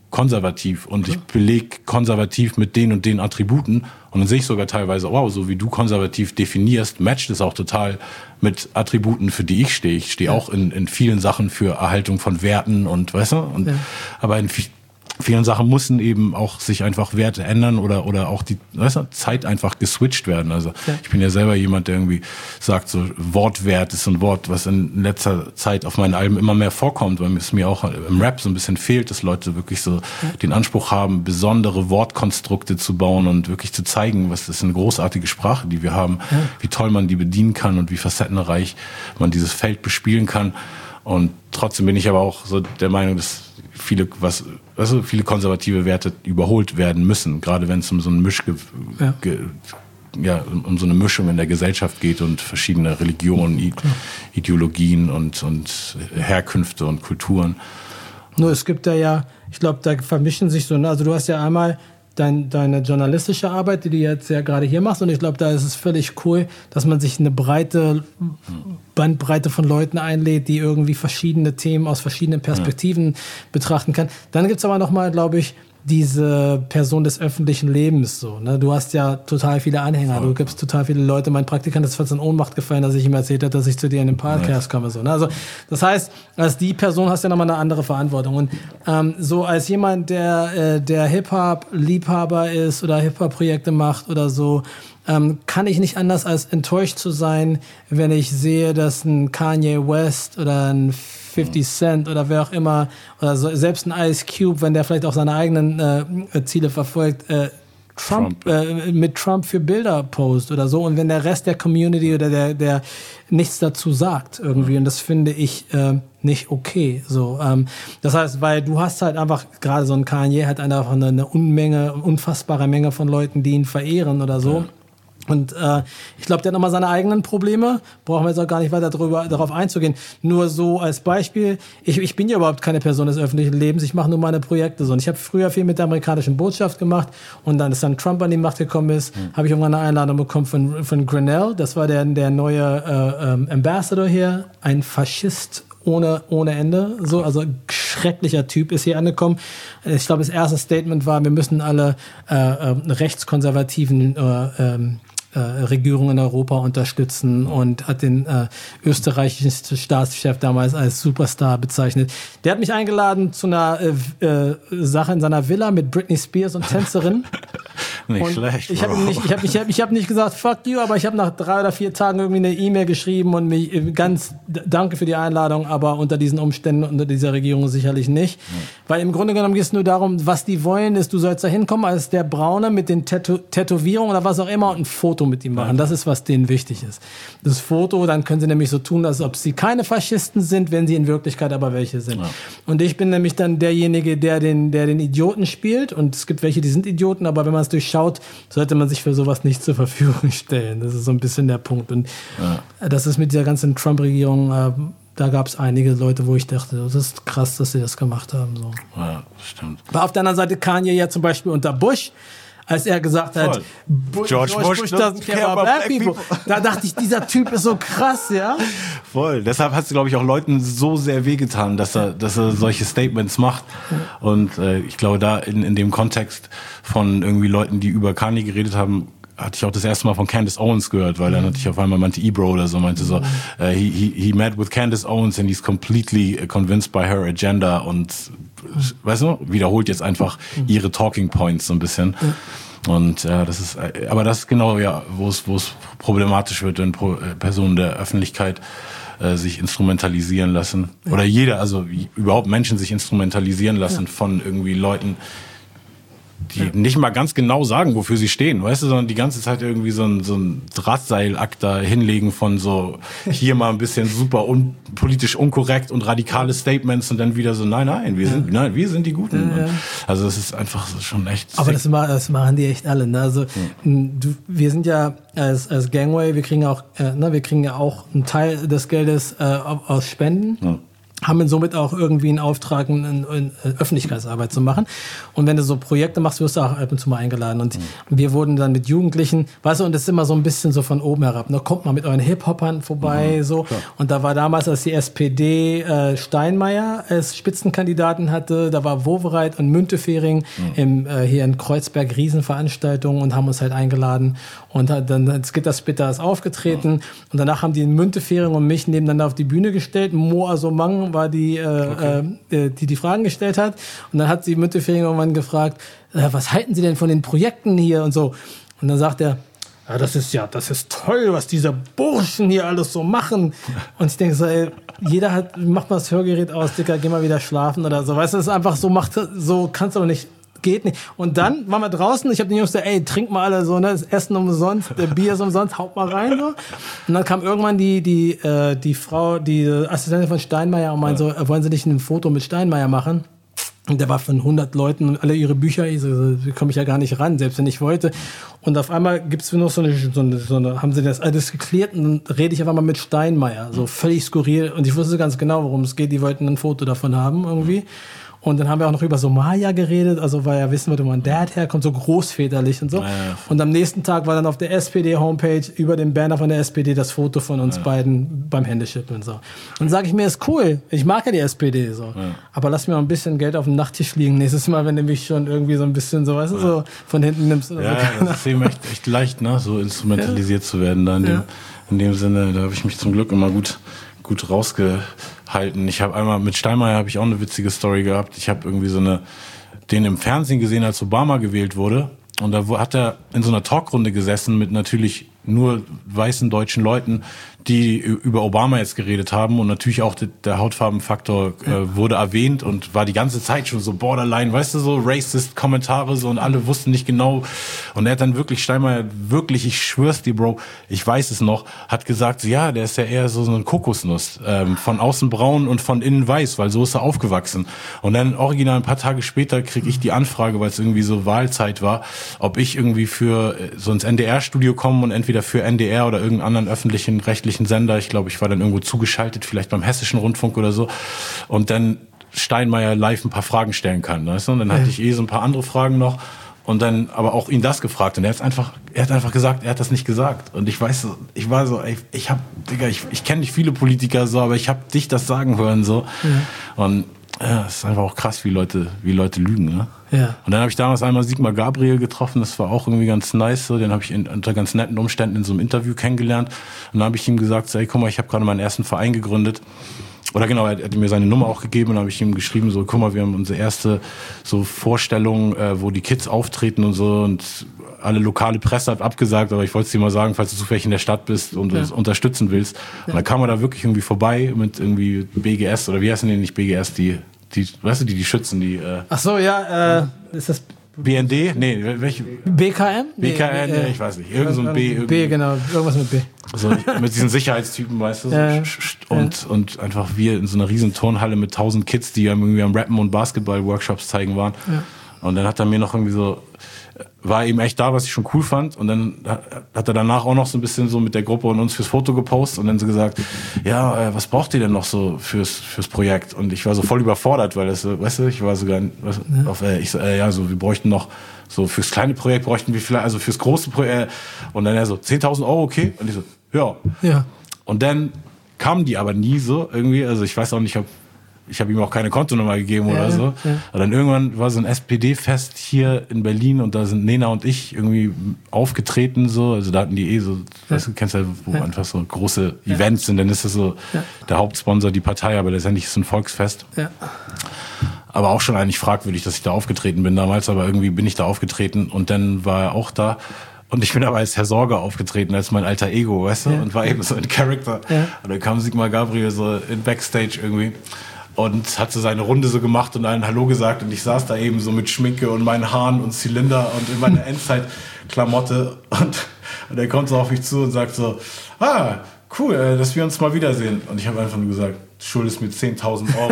konservativ und ich belege konservativ mit den und den Attributen und dann sehe ich sogar teilweise, wow, so wie du konservativ definierst, matcht es auch total mit Attributen, für die ich stehe. Ich stehe ja. auch in, in vielen Sachen für Erhaltung von Werten und, weißt du, und, ja. aber in vielen Sachen müssen eben auch sich einfach Werte ändern oder oder auch die, weißt du, Zeit einfach geswitcht werden. Also ja. ich bin ja selber jemand, der irgendwie sagt, so Wortwert ist so ein Wort, was in letzter Zeit auf meinen Alben immer mehr vorkommt, weil es mir auch im Rap so ein bisschen fehlt, dass Leute wirklich so ja. den Anspruch haben, besondere Wortkonstrukte zu bauen und wirklich zu zeigen, was das ist eine großartige Sprache, die wir haben, ja. wie toll man die bedienen kann und wie facettenreich man dieses Feld bespielen kann. Und trotzdem bin ich aber auch so der Meinung, dass viele, was, also viele konservative Werte überholt werden müssen, gerade wenn es um so eine Misch, ja. Ge, ja, um so eine Mischung in der Gesellschaft geht und verschiedene Religionen, I- Ideologien und, und Herkünfte und Kulturen. Nur es gibt da ja, ich glaube, da vermischen sich so, also du hast ja einmal Dein, deine journalistische Arbeit, die du jetzt ja gerade hier machst. Und ich glaube, da ist es völlig cool, dass man sich eine breite Bandbreite von Leuten einlädt, die irgendwie verschiedene Themen aus verschiedenen Perspektiven ja. betrachten kann. Dann gibt's aber nochmal, glaube ich, diese Person des öffentlichen Lebens. So, ne? Du hast ja total viele Anhänger, du gibst total viele Leute. Mein Praktikant ist fast in Ohnmacht gefallen, dass ich ihm erzählt habe, dass ich zu dir in den Podcast komme. So, ne? Also das heißt, als die Person hast du ja nochmal eine andere Verantwortung. Und ähm, so als jemand, der, äh, der Hip-Hop-Liebhaber ist oder Hip-Hop-Projekte macht oder so, ähm, kann ich nicht anders als enttäuscht zu sein, wenn ich sehe, dass ein Kanye West oder ein fifty Cent oder wer auch immer, oder so, selbst ein Ice Cube, wenn der vielleicht auch seine eigenen äh, Ziele verfolgt, äh, Trump, Trump. Äh, mit Trump für Bilder post oder so, und wenn der Rest der Community oder der, der nichts dazu sagt irgendwie, und das finde ich äh, nicht okay. So, ähm, das heißt, weil du hast halt einfach, gerade so ein Kanye hat einfach eine, eine Unmenge, unfassbare Menge von Leuten, die ihn verehren oder so. Ja. Und äh, ich glaube, der hat nochmal seine eigenen Probleme. Brauchen wir jetzt auch gar nicht weiter darüber, darauf einzugehen. Nur so als Beispiel, ich, ich bin ja überhaupt keine Person des öffentlichen Lebens, ich mache nur meine Projekte so. Und ich habe früher viel mit der amerikanischen Botschaft gemacht, und dann, als dann Trump an die Macht gekommen ist, mhm. habe ich irgendwann eine Einladung bekommen von, von Grinnell. Das war der, der neue äh, ähm, Ambassador hier, ein Faschist ohne ohne Ende, so, also schrecklicher Typ ist hier angekommen. Ich glaube, das erste Statement war, wir müssen alle äh, äh, rechtskonservativen äh, ähm, äh, Regierungen in Europa unterstützen, und hat den äh, österreichischen Staatschef damals als Superstar bezeichnet. Der hat mich eingeladen zu einer äh, äh, Sache in seiner Villa mit Britney Spears und Tänzerin. Nicht und schlecht. Ich habe nicht, ich habe, ich habe, ich habe nicht gesagt fuck you, aber ich habe nach drei oder vier Tagen irgendwie eine E-Mail geschrieben und mich ganz danke für die Einladung, aber unter diesen Umständen, unter dieser Regierung sicherlich nicht, mhm. weil im Grunde genommen geht es nur darum, was die wollen, ist, du sollst da hinkommen als der Braune mit den Tätow- Tätowierungen oder was auch immer und ein Foto mit ihm machen. Das ist, was denen wichtig ist. Das Foto, dann können sie nämlich so tun, als ob sie keine Faschisten sind, wenn sie in Wirklichkeit aber welche sind. Ja. Und ich bin nämlich dann derjenige, der den, der den Idioten spielt, und es gibt welche, die sind Idioten, aber wenn man es durchschaut, sollte man sich für sowas nicht zur Verfügung stellen. Das ist so ein bisschen der Punkt. Und ja. das ist mit dieser ganzen Trump-Regierung, äh, da gab es einige Leute, wo ich dachte, das ist krass, dass sie das gemacht haben. So. Ja, stimmt. Aber auf der anderen Seite Kanye ja zum Beispiel unter Bush, als er gesagt hat, Bush, George, George Bush, Bush doesn't care about black people. people. Da dachte ich, dieser Typ ist so krass, ja. Voll. Deshalb hat es, glaube ich, auch Leuten so sehr wehgetan, dass er, dass er solche Statements macht. Und äh, ich glaube, da in, in dem Kontext von irgendwie Leuten, die über Kanye geredet haben, hatte ich auch das erste Mal von Candace Owens gehört, weil dann hatte ich auf einmal meinte Ebro oder so, meinte so, uh, he, he, he met with Candace Owens and he's completely convinced by her agenda, und weißt du, wiederholt jetzt einfach ihre Talking Points so ein bisschen. Und ja, das ist, aber das ist genau, ja, wo es, wo es problematisch wird, wenn Personen der Öffentlichkeit äh, sich instrumentalisieren lassen. Oder jeder, also überhaupt Menschen sich instrumentalisieren lassen ja. von irgendwie Leuten, die ja. nicht mal ganz genau sagen, wofür sie stehen, weißt du, sondern die ganze Zeit irgendwie so ein, so ein Drahtseilakt da hinlegen von so, hier mal ein bisschen super un, politisch unkorrekt und radikale Statements, und dann wieder so, nein, nein, wir sind, ja. nein, wir sind die Guten. Ja, ja. Also das ist einfach schon echt. Aber das, das machen die echt alle, ne? Also, ja. du, wir sind ja als, als Gangway, wir kriegen auch, äh, ne, wir kriegen ja auch einen Teil des Geldes äh, aus Spenden. Ja. haben ihn somit auch irgendwie einen Auftrag, in, in, in Öffentlichkeitsarbeit zu machen. Und wenn du so Projekte machst, wirst du auch ab und zu mal eingeladen. Und mhm. wir wurden dann mit Jugendlichen, weißt du, und das ist immer so ein bisschen so von oben herab. Ne? Kommt mal mit euren Hip-Hopern vorbei, mhm, so. Klar. Und da war damals, als die S P D äh, Steinmeier als Spitzenkandidaten hatte, da war Wowereit und Müntefering mhm. im, äh, hier in Kreuzberg Riesenveranstaltungen und haben uns halt eingeladen. Und hat dann das Gitter-Spitter ist aufgetreten. Mhm. Und danach haben die in Müntefering und mich nebeneinander auf die Bühne gestellt. Mo Asomang war die, äh, okay. äh, die die Fragen gestellt hat. Und dann hat sie Müntefering irgendwann gefragt, äh, was halten Sie denn von den Projekten hier und so. Und dann sagt er, ja, das ist ja, das ist toll, was diese Burschen hier alles so machen. Und ich denke so, ey, jeder hat, macht mal das Hörgerät aus, Dicker, geh mal wieder schlafen oder so. Weißt du, das ist einfach so, macht, so kannst du doch nicht. Geht nicht. Und dann waren wir draußen, ich habe den Jungs gesagt, ey, trink mal alle so, ne, das Essen umsonst, der Bier ist umsonst, haut mal rein, so. Und dann kam irgendwann die, die, äh, die Frau, die Assistentin von Steinmeier und meinte so, wollen Sie nicht ein Foto mit Steinmeier machen? Und der war von hundert Leuten und alle ihre Bücher, ich so, so komme ich ja gar nicht ran, selbst wenn ich wollte. Und auf einmal gibt's noch so eine, so eine, so eine, haben sie das alles geklärt und dann rede ich einfach mal mit Steinmeier, so völlig skurril. Und ich wusste ganz genau, worum es geht, die wollten ein Foto davon haben, irgendwie. Und dann haben wir auch noch über Somalia geredet, also weil ja wissen wir, wo mein Dad herkommt, so großväterlich und so. Ja, ja. Und am nächsten Tag war dann auf der S P D-Homepage über dem Banner von der S P D das Foto von uns ja. beiden beim Händeschütteln und so. Und dann sage ich mir, ist cool, ich mag ja die S P D so. Ja. Aber lass mir mal ein bisschen Geld auf dem Nachttisch liegen nächstes Mal, wenn du mich schon irgendwie so ein bisschen so, weißt du, so von hinten nimmst. Oder ja, so. Das ist eben echt, echt leicht, ne, so instrumentalisiert ja. zu werden da in dem, ja. in dem Sinne. Da habe ich mich zum Glück immer gut gut rausgehalten. Ich habe einmal mit Steinmeier habe ich auch eine witzige Story gehabt. Ich habe irgendwie so eine den im Fernsehen gesehen, als Obama gewählt wurde, und da hat er in so einer Talkrunde gesessen mit natürlich nur weißen deutschen Leuten, die über Obama jetzt geredet haben, und natürlich auch der Hautfarbenfaktor äh, wurde erwähnt und war die ganze Zeit schon so borderline, weißt du, so racist Kommentare so, und alle wussten nicht genau, und er hat dann wirklich, Steinmeier, wirklich, ich schwör's dir, Bro, ich weiß es noch, hat gesagt, ja, der ist ja eher so, so eine Kokosnuss, ähm, von außen braun und von innen weiß, weil so ist er aufgewachsen. Und dann original ein paar Tage später kriege ich die Anfrage, weil es irgendwie so Wahlzeit war, ob ich irgendwie für so ins N D R-Studio komme und entweder für N D R oder irgendeinen anderen öffentlichen, rechtlichen Sender. Ich glaube, ich war dann irgendwo zugeschaltet, vielleicht beim Hessischen Rundfunk oder so. Und dann Steinmeier live ein paar Fragen stellen kann. Weißt du? Und dann hatte ich eh so ein paar andere Fragen noch. Und dann aber auch ihn das gefragt. Und er hat einfach, er hat einfach gesagt, er hat das nicht gesagt. Und ich weiß so, ich war so, ey, ich hab, Digga, ich, ich kenne nicht viele Politiker so, aber ich habe dich das sagen hören so. Ja. Und ja, es ist einfach auch krass, wie Leute, wie Leute lügen, ne? Ja. Und dann habe ich damals einmal Sigmar Gabriel getroffen, das war auch irgendwie ganz nice, so. Den habe ich in, unter ganz netten Umständen in so einem Interview kennengelernt. Und dann habe ich ihm gesagt, so, ey, guck mal, ich habe gerade meinen ersten Verein gegründet. Oder genau, er hat mir seine Nummer auch gegeben, und dann habe ich ihm geschrieben, so, guck mal, wir haben unsere erste so Vorstellung, äh, wo die Kids auftreten und so, und alle lokale Presse hat abgesagt, aber ich wollte es dir mal sagen, falls du zufällig in der Stadt bist und ja. uns unterstützen willst. Und dann kam er da wirklich irgendwie vorbei mit irgendwie B G S, oder wie heißen die nicht B G S, die, die, weißt du, die, die schützen, die, äh, ach so, ja, äh, ist das B N D? Nee, welche? B K M? B K M, nee, nee, ich weiß nicht. Irgend so ein B. Irgendwie. B, genau, irgendwas mit B. So, mit diesen Sicherheitstypen, weißt du, so, ja, und, ja. und einfach wir in so einer riesen Turnhalle mit tausend Kids, die irgendwie am Rappen und Basketball-Workshops zeigen waren. Ja. Und dann hat er mir noch irgendwie so, war eben echt da, was ich schon cool fand. Und dann hat er danach auch noch so ein bisschen so mit der Gruppe und uns fürs Foto gepostet und dann so gesagt, ja, äh, was braucht ihr denn noch so fürs fürs Projekt? Und ich war so voll überfordert, weil das so, weißt du, ich war sogar was, ja. auf, äh, ich so, äh, ja, so, wir bräuchten noch so fürs kleine Projekt bräuchten wir vielleicht, also fürs große Projekt. Und dann er so, zehntausend Euro, okay? Und ich so, ja. Ja. Und dann kamen die aber nie so irgendwie, also ich weiß auch nicht, ob ich habe ihm auch keine Kontonummer gegeben oder ja, so. Ja. Und dann irgendwann war so ein S P D-Fest hier in Berlin, und da sind Nena und ich irgendwie aufgetreten so. Also da hatten die eh so, ja. weißt du, kennst ja, wo ja. einfach so große ja. Events sind, dann ist das so ja. der Hauptsponsor die Partei, aber letztendlich ist es ein Volksfest. Ja. Aber auch schon eigentlich fragwürdig, dass ich da aufgetreten bin damals, aber irgendwie bin ich da aufgetreten, und dann war er auch da. Und ich bin aber als Herr Sorge aufgetreten, als mein alter Ego, weißt du, ja. und war eben so in Character. Ja. Und dann kam Sigmar Gabriel so in Backstage irgendwie und hat so seine Runde so gemacht und allen Hallo gesagt, und ich saß da eben so mit Schminke und meinen Haaren und Zylinder und in meiner Endzeit-Klamotte, und, und er kommt so auf mich zu und sagt so, ah, cool, dass wir uns mal wiedersehen. Und ich habe einfach nur gesagt, schuldest mir zehntausend Euro.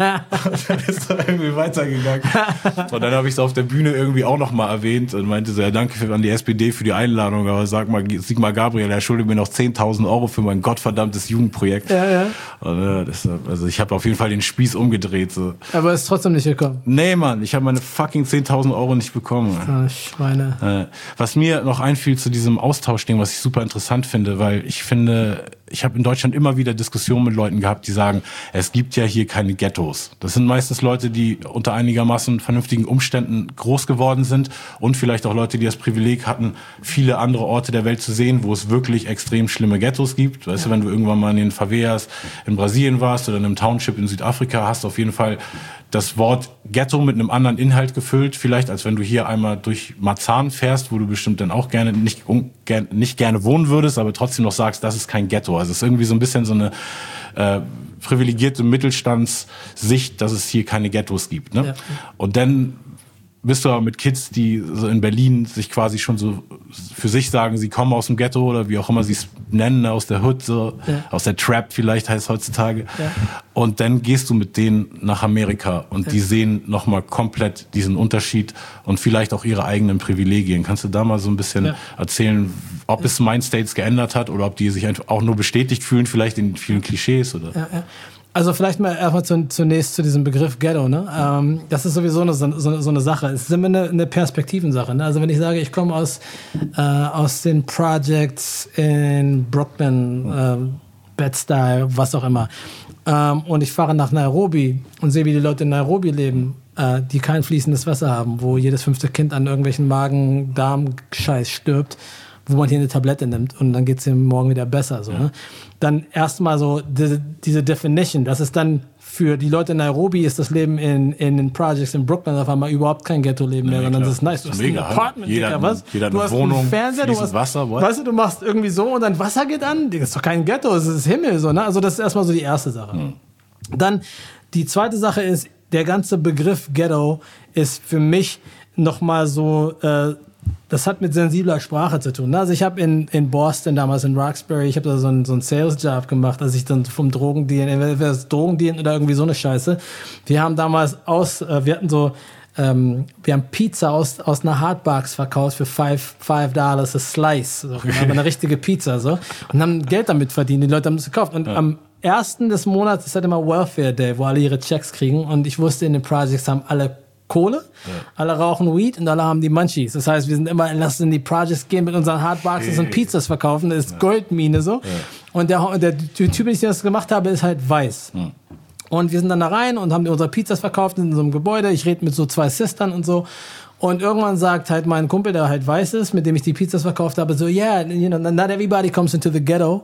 Und dann ist er irgendwie weitergegangen. Und dann habe ich es auf der Bühne irgendwie auch nochmal erwähnt und meinte so, ja, danke für, an die S P D für die Einladung, aber sag mal, Sigmar Gabriel, er schuldet mir noch zehntausend Euro für mein gottverdammtes Jugendprojekt. Ja, ja. Und, äh, das, also ich habe auf jeden Fall den Spieß umgedreht. So. Aber ist trotzdem nicht gekommen. Nee, Mann, ich habe meine fucking zehntausend Euro nicht bekommen. Oh, Schweine. Äh, was mir noch einfiel zu diesem Austauschding, was ich super interessant finde, weil ich finde, ich habe in Deutschland immer wieder Diskussionen mit Leuten gehabt, die sagen, es gibt ja hier keine Ghettos. Das sind meistens Leute, die unter einigermaßen vernünftigen Umständen groß geworden sind und vielleicht auch Leute, die das Privileg hatten, viele andere Orte der Welt zu sehen, wo es wirklich extrem schlimme Ghettos gibt. Weißt ja. du, wenn du irgendwann mal in den Favelas in Brasilien warst oder in einem Township in Südafrika, hast du auf jeden Fall das Wort Ghetto mit einem anderen Inhalt gefüllt, vielleicht als wenn du hier einmal durch Marzahn fährst, wo du bestimmt dann auch gerne nicht, un, gern, nicht gerne wohnen würdest, aber trotzdem noch sagst, das ist kein Ghetto. Also es ist irgendwie so ein bisschen so eine äh, privilegierte Mittelstandssicht, dass es hier keine Ghettos gibt. Ne? Ja. Und dann bist du aber mit Kids, die so in Berlin sich quasi schon so für sich sagen, sie kommen aus dem Ghetto oder wie auch immer sie es nennen, aus der Hood, so, ja. aus der Trap vielleicht heißt es heutzutage. Ja. Und dann gehst du mit denen nach Amerika und ja. die sehen nochmal komplett diesen Unterschied und vielleicht auch ihre eigenen Privilegien. Kannst du da mal so ein bisschen ja. erzählen, ob es Mindstates geändert hat oder ob die sich einfach auch nur bestätigt fühlen, vielleicht in vielen Klischees oder? Ja, ja. Also vielleicht mal erstmal zunächst zu diesem Begriff Ghetto. Ne? Ähm, das ist sowieso eine, so, so eine Sache. Es ist immer eine, eine Perspektivensache. Ne? Also wenn ich sage, ich komme aus, äh, aus den Projects in Brooklyn, äh, Bed-Stuy, was auch immer, ähm, und ich fahre nach Nairobi und sehe, wie die Leute in Nairobi leben, äh, die kein fließendes Wasser haben, wo jedes fünfte Kind an irgendwelchen Magen-Darm-Scheiß stirbt, wo man hier eine Tablette nimmt und dann geht es ihm morgen wieder besser. So, ja. ne? Dann erstmal so diese, diese Definition, dass es dann für die Leute in Nairobi ist das Leben in, in den Projects in Brooklyn auf einmal überhaupt kein Ghetto-Leben mehr, nee, sondern das ist nice. Du hast mega, ein Apartment, jeder, Digga, was? Jeder du eine hast Wohnung, einen Fernseher, du hast Wasser, what? Weißt du, du machst irgendwie so und dann Wasser geht an. Das ist doch kein Ghetto, das ist Himmel. So, ne? Also das ist erstmal so die erste Sache. Hm. Dann die zweite Sache ist, der ganze Begriff Ghetto ist für mich nochmal so... Äh, das hat mit sensibler Sprache zu tun. Also ich habe in, in Boston damals, in Roxbury, ich habe da so einen, so einen Sales-Job gemacht, als ich dann vom Drogendealen, entweder das Drogendealen oder irgendwie so eine Scheiße. Wir haben damals aus, äh, wir hatten so, ähm, wir haben Pizza aus, aus einer Hardbox verkauft für five, five dollars a slice. So, aber eine richtige Pizza, so. Und haben Geld damit verdient. Die Leute haben es gekauft. Und ja. am ersten des Monats ist halt immer Welfare Day, wo alle ihre Checks kriegen. Und ich wusste, in den Projects haben alle Kohle, ja. alle rauchen Weed und alle haben die Munchies. Das heißt, wir sind immer, lass in die Projects gehen mit unseren Hardboxes hey. und Pizzas verkaufen. Das ist ja. Goldmine so. Ja. Und der, der, der Typ, den ich das gemacht habe, ist halt weiß. Ja. Und wir sind dann da rein und haben unsere Pizzas verkauft in so einem Gebäude. Ich rede mit so zwei Sistern und so. Und irgendwann sagt halt mein Kumpel, der halt weiß ist, mit dem ich die Pizzas verkauft habe, so, yeah, you know, not everybody comes into the ghetto.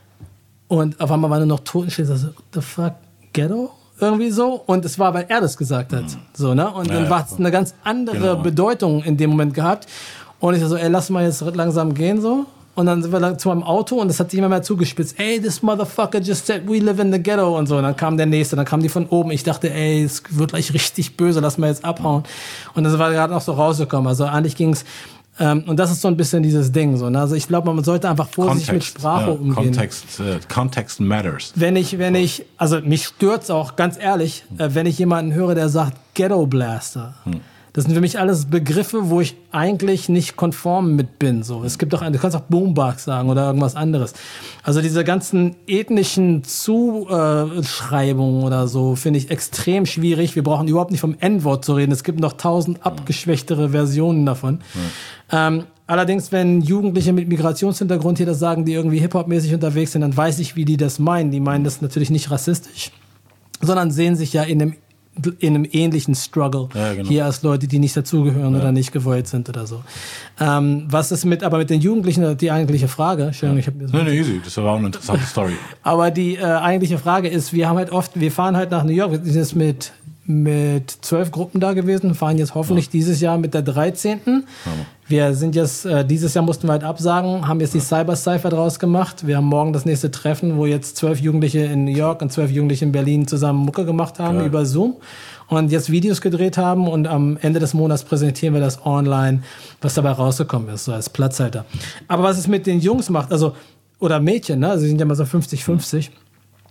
Und auf einmal war nur noch Totenstille. So, what the fuck, ghetto? Irgendwie so. Und es war, weil er das gesagt hat. Mhm. So, ne? Und dann ja, war es eine ganz andere genau. Bedeutung in dem Moment gehabt. Und ich so, ey, lass mal jetzt langsam gehen, so. Und dann sind wir zu meinem Auto und das hat sich immer mehr zugespitzt. Ey, this motherfucker just said we live in the ghetto und so. Und dann kam der nächste, dann kam die von oben. Ich dachte, ey, es wird gleich richtig böse, lass mal jetzt abhauen. Und das war gerade noch so rausgekommen. Also eigentlich ging's, ähm, und das ist so ein bisschen dieses Ding, so, ne? Also ich glaube, man sollte einfach vorsichtig Kontext, mit Sprache ja, umgehen. Kontext, äh, Context matters. Wenn ich, wenn ich, also mich stört's auch, ganz ehrlich, äh, wenn ich jemanden höre, der sagt Ghetto Blaster. Hm. Das sind für mich alles Begriffe, wo ich eigentlich nicht konform mit bin. So, es gibt auch, du kannst auch Boombox sagen oder irgendwas anderes. Also diese ganzen ethnischen Zuschreibungen oder so finde ich extrem schwierig. Wir brauchen überhaupt nicht vom N-Wort zu reden. Es gibt noch tausend abgeschwächtere Versionen davon. Ja. Ähm, allerdings, wenn Jugendliche mit Migrationshintergrund hier das sagen, die irgendwie Hip-Hop-mäßig unterwegs sind, dann weiß ich, wie die das meinen. Die meinen das natürlich nicht rassistisch, sondern sehen sich ja in einem in einem ähnlichen Struggle ja, genau. hier als Leute, die nicht dazugehören ja. oder nicht gewollt sind oder so. Ähm, was ist mit, aber mit den Jugendlichen, die eigentliche Frage, Entschuldigung, ja. ich habe mir so nee, nee, easy, das war auch eine interessante Story. Aber die äh, eigentliche Frage ist, wir haben halt oft, wir fahren halt nach New York, wir sind jetzt mit mit zwölf Gruppen da gewesen, fahren jetzt hoffentlich ja. dieses Jahr mit der dreizehnten Ja. Wir sind jetzt, äh, dieses Jahr mussten wir halt absagen, haben jetzt die Cyber Cypher draus gemacht. Wir haben morgen das nächste Treffen, wo jetzt zwölf Jugendliche in New York und zwölf Jugendliche in Berlin zusammen Mucke gemacht haben ja. über Zoom und jetzt Videos gedreht haben und am Ende des Monats präsentieren wir das online, was dabei rausgekommen ist, so als Platzhalter. Aber was es mit den Jungs macht, also, oder Mädchen, ne, also sie sind ja mal so fünfzig fünfzig.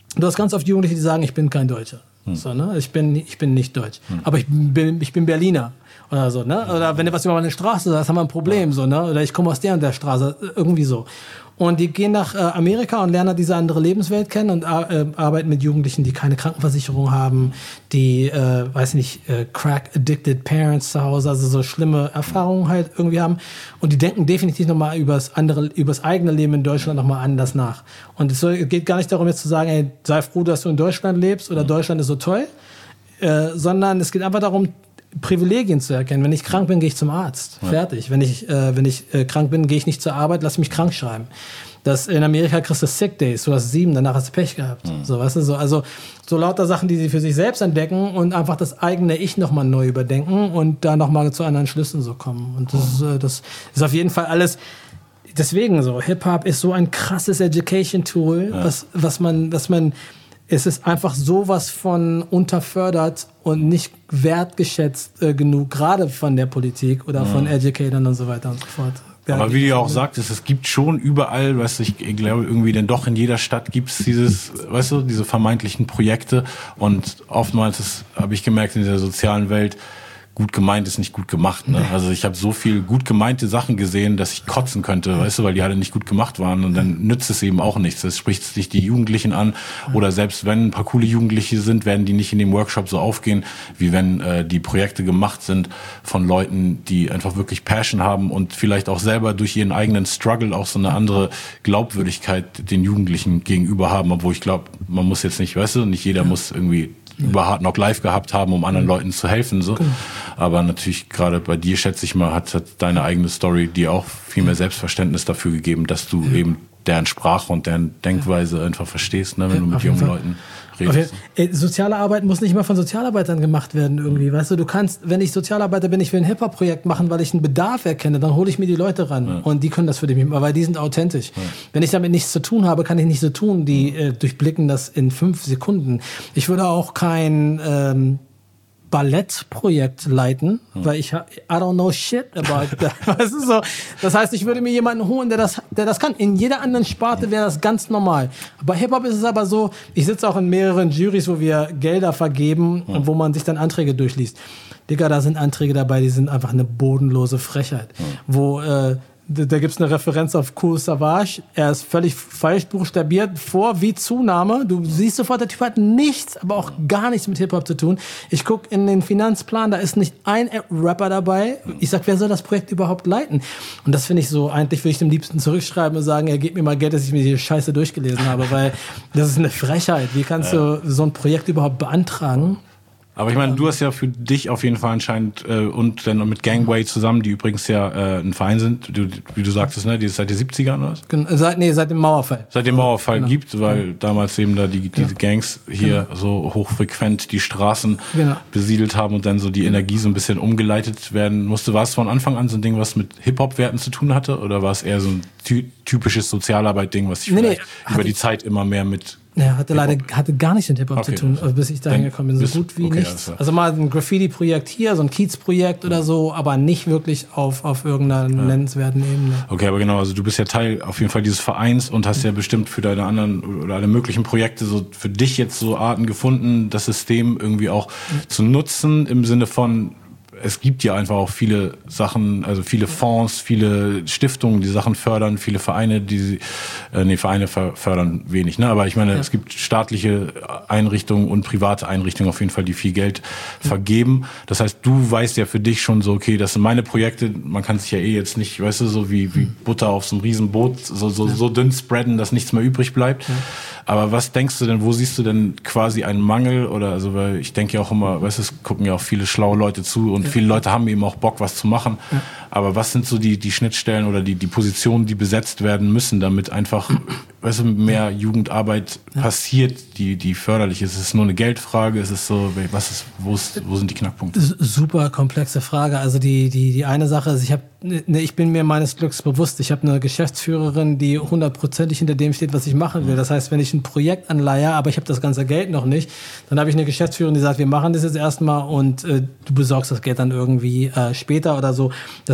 du hast ganz oft Jugendliche, die sagen, ich bin kein Deutscher. Hm. So, ne? ich, bin, ich bin nicht deutsch. Hm. Aber ich bin, ich bin Berliner. Oder so, ne? Oder wenn du was über meine Straße sagst, haben wir ein Problem, so, ne? Oder ich komme aus der und der Straße, irgendwie so. Und die gehen nach äh, Amerika und lernen diese andere Lebenswelt kennen und äh, arbeiten mit Jugendlichen, die keine Krankenversicherung haben, die, äh, weiß nicht, äh, Crack-addicted Parents zu Hause, also so schlimme Erfahrungen halt irgendwie haben. Und die denken definitiv nochmal über das andere, über das eigene Leben in Deutschland nochmal anders nach. Und es geht gar nicht darum, jetzt zu sagen, ey, sei froh, dass du in Deutschland lebst oder Deutschland ist so toll, äh, sondern es geht einfach darum, Privilegien zu erkennen. Wenn ich krank bin, gehe ich zum Arzt. Ja. Fertig. Wenn ich, äh, wenn ich äh, krank bin, gehe ich nicht zur Arbeit, lass mich krank schreiben. Das, in Amerika kriegst du Sick Days, du hast sieben, danach hast du Pech gehabt. Mhm. So, weißt du, so, also so lauter Sachen, die sie für sich selbst entdecken und einfach das eigene Ich nochmal neu überdenken und da nochmal zu anderen Schlüssen so kommen. Und das, mhm. äh, das ist auf jeden Fall alles. Deswegen so, Hip-Hop ist so ein krasses Education-Tool, ja. was, was man, was man es ist einfach sowas von unterfördert und nicht wertgeschätzt äh, genug, gerade von der Politik oder von mhm. Educatern und so weiter und so fort. Aber wie du ja auch sagtest, es gibt schon überall, weißt du, ich glaube irgendwie, denn doch in jeder Stadt gibt es dieses, weißt du, diese vermeintlichen Projekte und oftmals habe ich gemerkt in dieser sozialen Welt, gut gemeint ist nicht gut gemacht. Ne? Also ich habe so viel gut gemeinte Sachen gesehen, dass ich kotzen könnte, weißt du, weil die alle nicht gut gemacht waren und dann nützt es eben auch nichts. Das spricht sich die Jugendlichen an oder selbst wenn ein paar coole Jugendliche sind, werden die nicht in dem Workshop so aufgehen, wie wenn äh, die Projekte gemacht sind von Leuten, die einfach wirklich Passion haben und vielleicht auch selber durch ihren eigenen Struggle auch so eine andere Glaubwürdigkeit den Jugendlichen gegenüber haben, obwohl ich glaube, man muss jetzt nicht, weißt du, nicht jeder muss irgendwie über Hard Knock Live gehabt haben, um anderen Leuten zu helfen, so. Genau. Aber natürlich gerade bei dir, schätze ich mal, hat, hat deine eigene Story dir auch viel mehr Selbstverständnis dafür gegeben, dass du ja. eben deren Sprache und deren Denkweise ja. einfach verstehst, ne, wenn ja, du mit jungen Fall. Leuten redest. Okay. Soziale Arbeit muss nicht immer von Sozialarbeitern gemacht werden irgendwie, mhm. weißt du, du kannst, wenn ich Sozialarbeiter bin, ich will ein Hip-Hop-Projekt machen, weil ich einen Bedarf erkenne, dann hole ich mir die Leute ran ja. und die können das für dich machen, weil die sind authentisch. Ja. Wenn ich damit nichts zu tun habe, kann ich nicht so tun, die äh, durchblicken das in fünf Sekunden. Ich würde auch kein ähm, Ballettprojekt leiten, hm. weil ich I don't know shit about that. Weißt du, so. Das heißt, ich würde mir jemanden holen, der das, der das kann. In jeder anderen Sparte wäre das ganz normal. Bei Hip-Hop ist es aber so, ich sitze auch in mehreren Juries, wo wir Gelder vergeben hm. und wo man sich dann Anträge durchliest. Digga, da sind Anträge dabei, die sind einfach eine bodenlose Frechheit. Hm. Wo, äh, da gibt's eine Referenz auf Kool Savas. Er ist völlig falsch buchstabiert vor wie Zunahme. Du siehst sofort, der Typ hat nichts, aber auch gar nichts mit Hip-Hop zu tun. Ich guck in den Finanzplan, da ist nicht ein Rapper dabei. Ich sag, wer soll das Projekt überhaupt leiten? Und das finde ich so, eigentlich würde ich dem liebsten zurückschreiben und sagen, er gibt mir mal Geld, dass ich mir die Scheiße durchgelesen habe, weil das ist eine Frechheit. Wie kannst du so ein Projekt überhaupt beantragen? Aber ich meine, du hast ja für dich auf jeden Fall anscheinend äh, und dann mit Gangway zusammen, die übrigens ja äh, ein Verein sind, du, wie du sagtest, ne, die ist seit den siebzigern oder was? Genau, seit, nee, seit dem Mauerfall. Seit dem Mauerfall genau. gibt, weil genau. damals eben da die, diese Gangs hier genau. so hochfrequent die Straßen genau. besiedelt haben und dann so die Energie so ein bisschen umgeleitet werden musste. War es von Anfang an so ein Ding, was mit Hip-Hop-Werten zu tun hatte? Oder war es eher so ein ty- typisches Sozialarbeit-Ding, was sich nee, vielleicht nee, über die Zeit immer mehr mit Ja, hatte Hip-Hop. leider hatte gar nichts mit Hip-Hop okay. zu tun, bis ich da hingekommen bin. So gut wie okay, nichts. Also, also mal ein Graffiti-Projekt hier, so ein Kiez-Projekt oder so, aber nicht wirklich auf, auf irgendeiner ja. nennenswerten Ebene. Okay, aber genau, also du bist ja Teil auf jeden Fall dieses Vereins und hast ja bestimmt für deine anderen oder alle möglichen Projekte so für dich jetzt so Arten gefunden, das System irgendwie auch mhm. zu nutzen im Sinne von, es gibt ja einfach auch viele Sachen, also viele Fonds, viele Stiftungen, die Sachen fördern, viele Vereine, die, äh, nee, Vereine fördern wenig, ne? Aber ich meine, ja. es gibt staatliche Einrichtungen und private Einrichtungen auf jeden Fall, die viel Geld ja. vergeben. Das heißt, du weißt ja für dich schon so, okay, das sind meine Projekte, man kann sich ja eh jetzt nicht, weißt du, so wie, wie Butter auf so einem Riesenboot, so, so, ja. so dünn spreaden, dass nichts mehr übrig bleibt. Ja. Aber was denkst du denn, wo siehst du denn quasi einen Mangel oder, also, weil ich denke ja auch immer, weißt du, es gucken ja auch viele schlaue Leute zu und ja. viele Leute haben eben auch Bock, was zu machen. Ja. Aber was sind so die, die Schnittstellen oder die, die Positionen, die besetzt werden müssen, damit einfach, weißt du, mehr Jugendarbeit ja. passiert, die, die förderlich ist? Ist es nur eine Geldfrage? Ist es so, was ist, wo ist, wo sind die Knackpunkte? Super komplexe Frage. Also die, die, die eine Sache ist, ich habe, ne, ich bin mir meines Glücks bewusst. Ich habe eine Geschäftsführerin, die hundertprozentig hinter dem steht, was ich machen will. Das heißt, wenn ich ein Projekt anleihe, aber ich habe das ganze Geld noch nicht, dann habe ich eine Geschäftsführerin, die sagt, wir machen das jetzt erstmal und äh, du besorgst das Geld dann irgendwie äh, später oder so. Das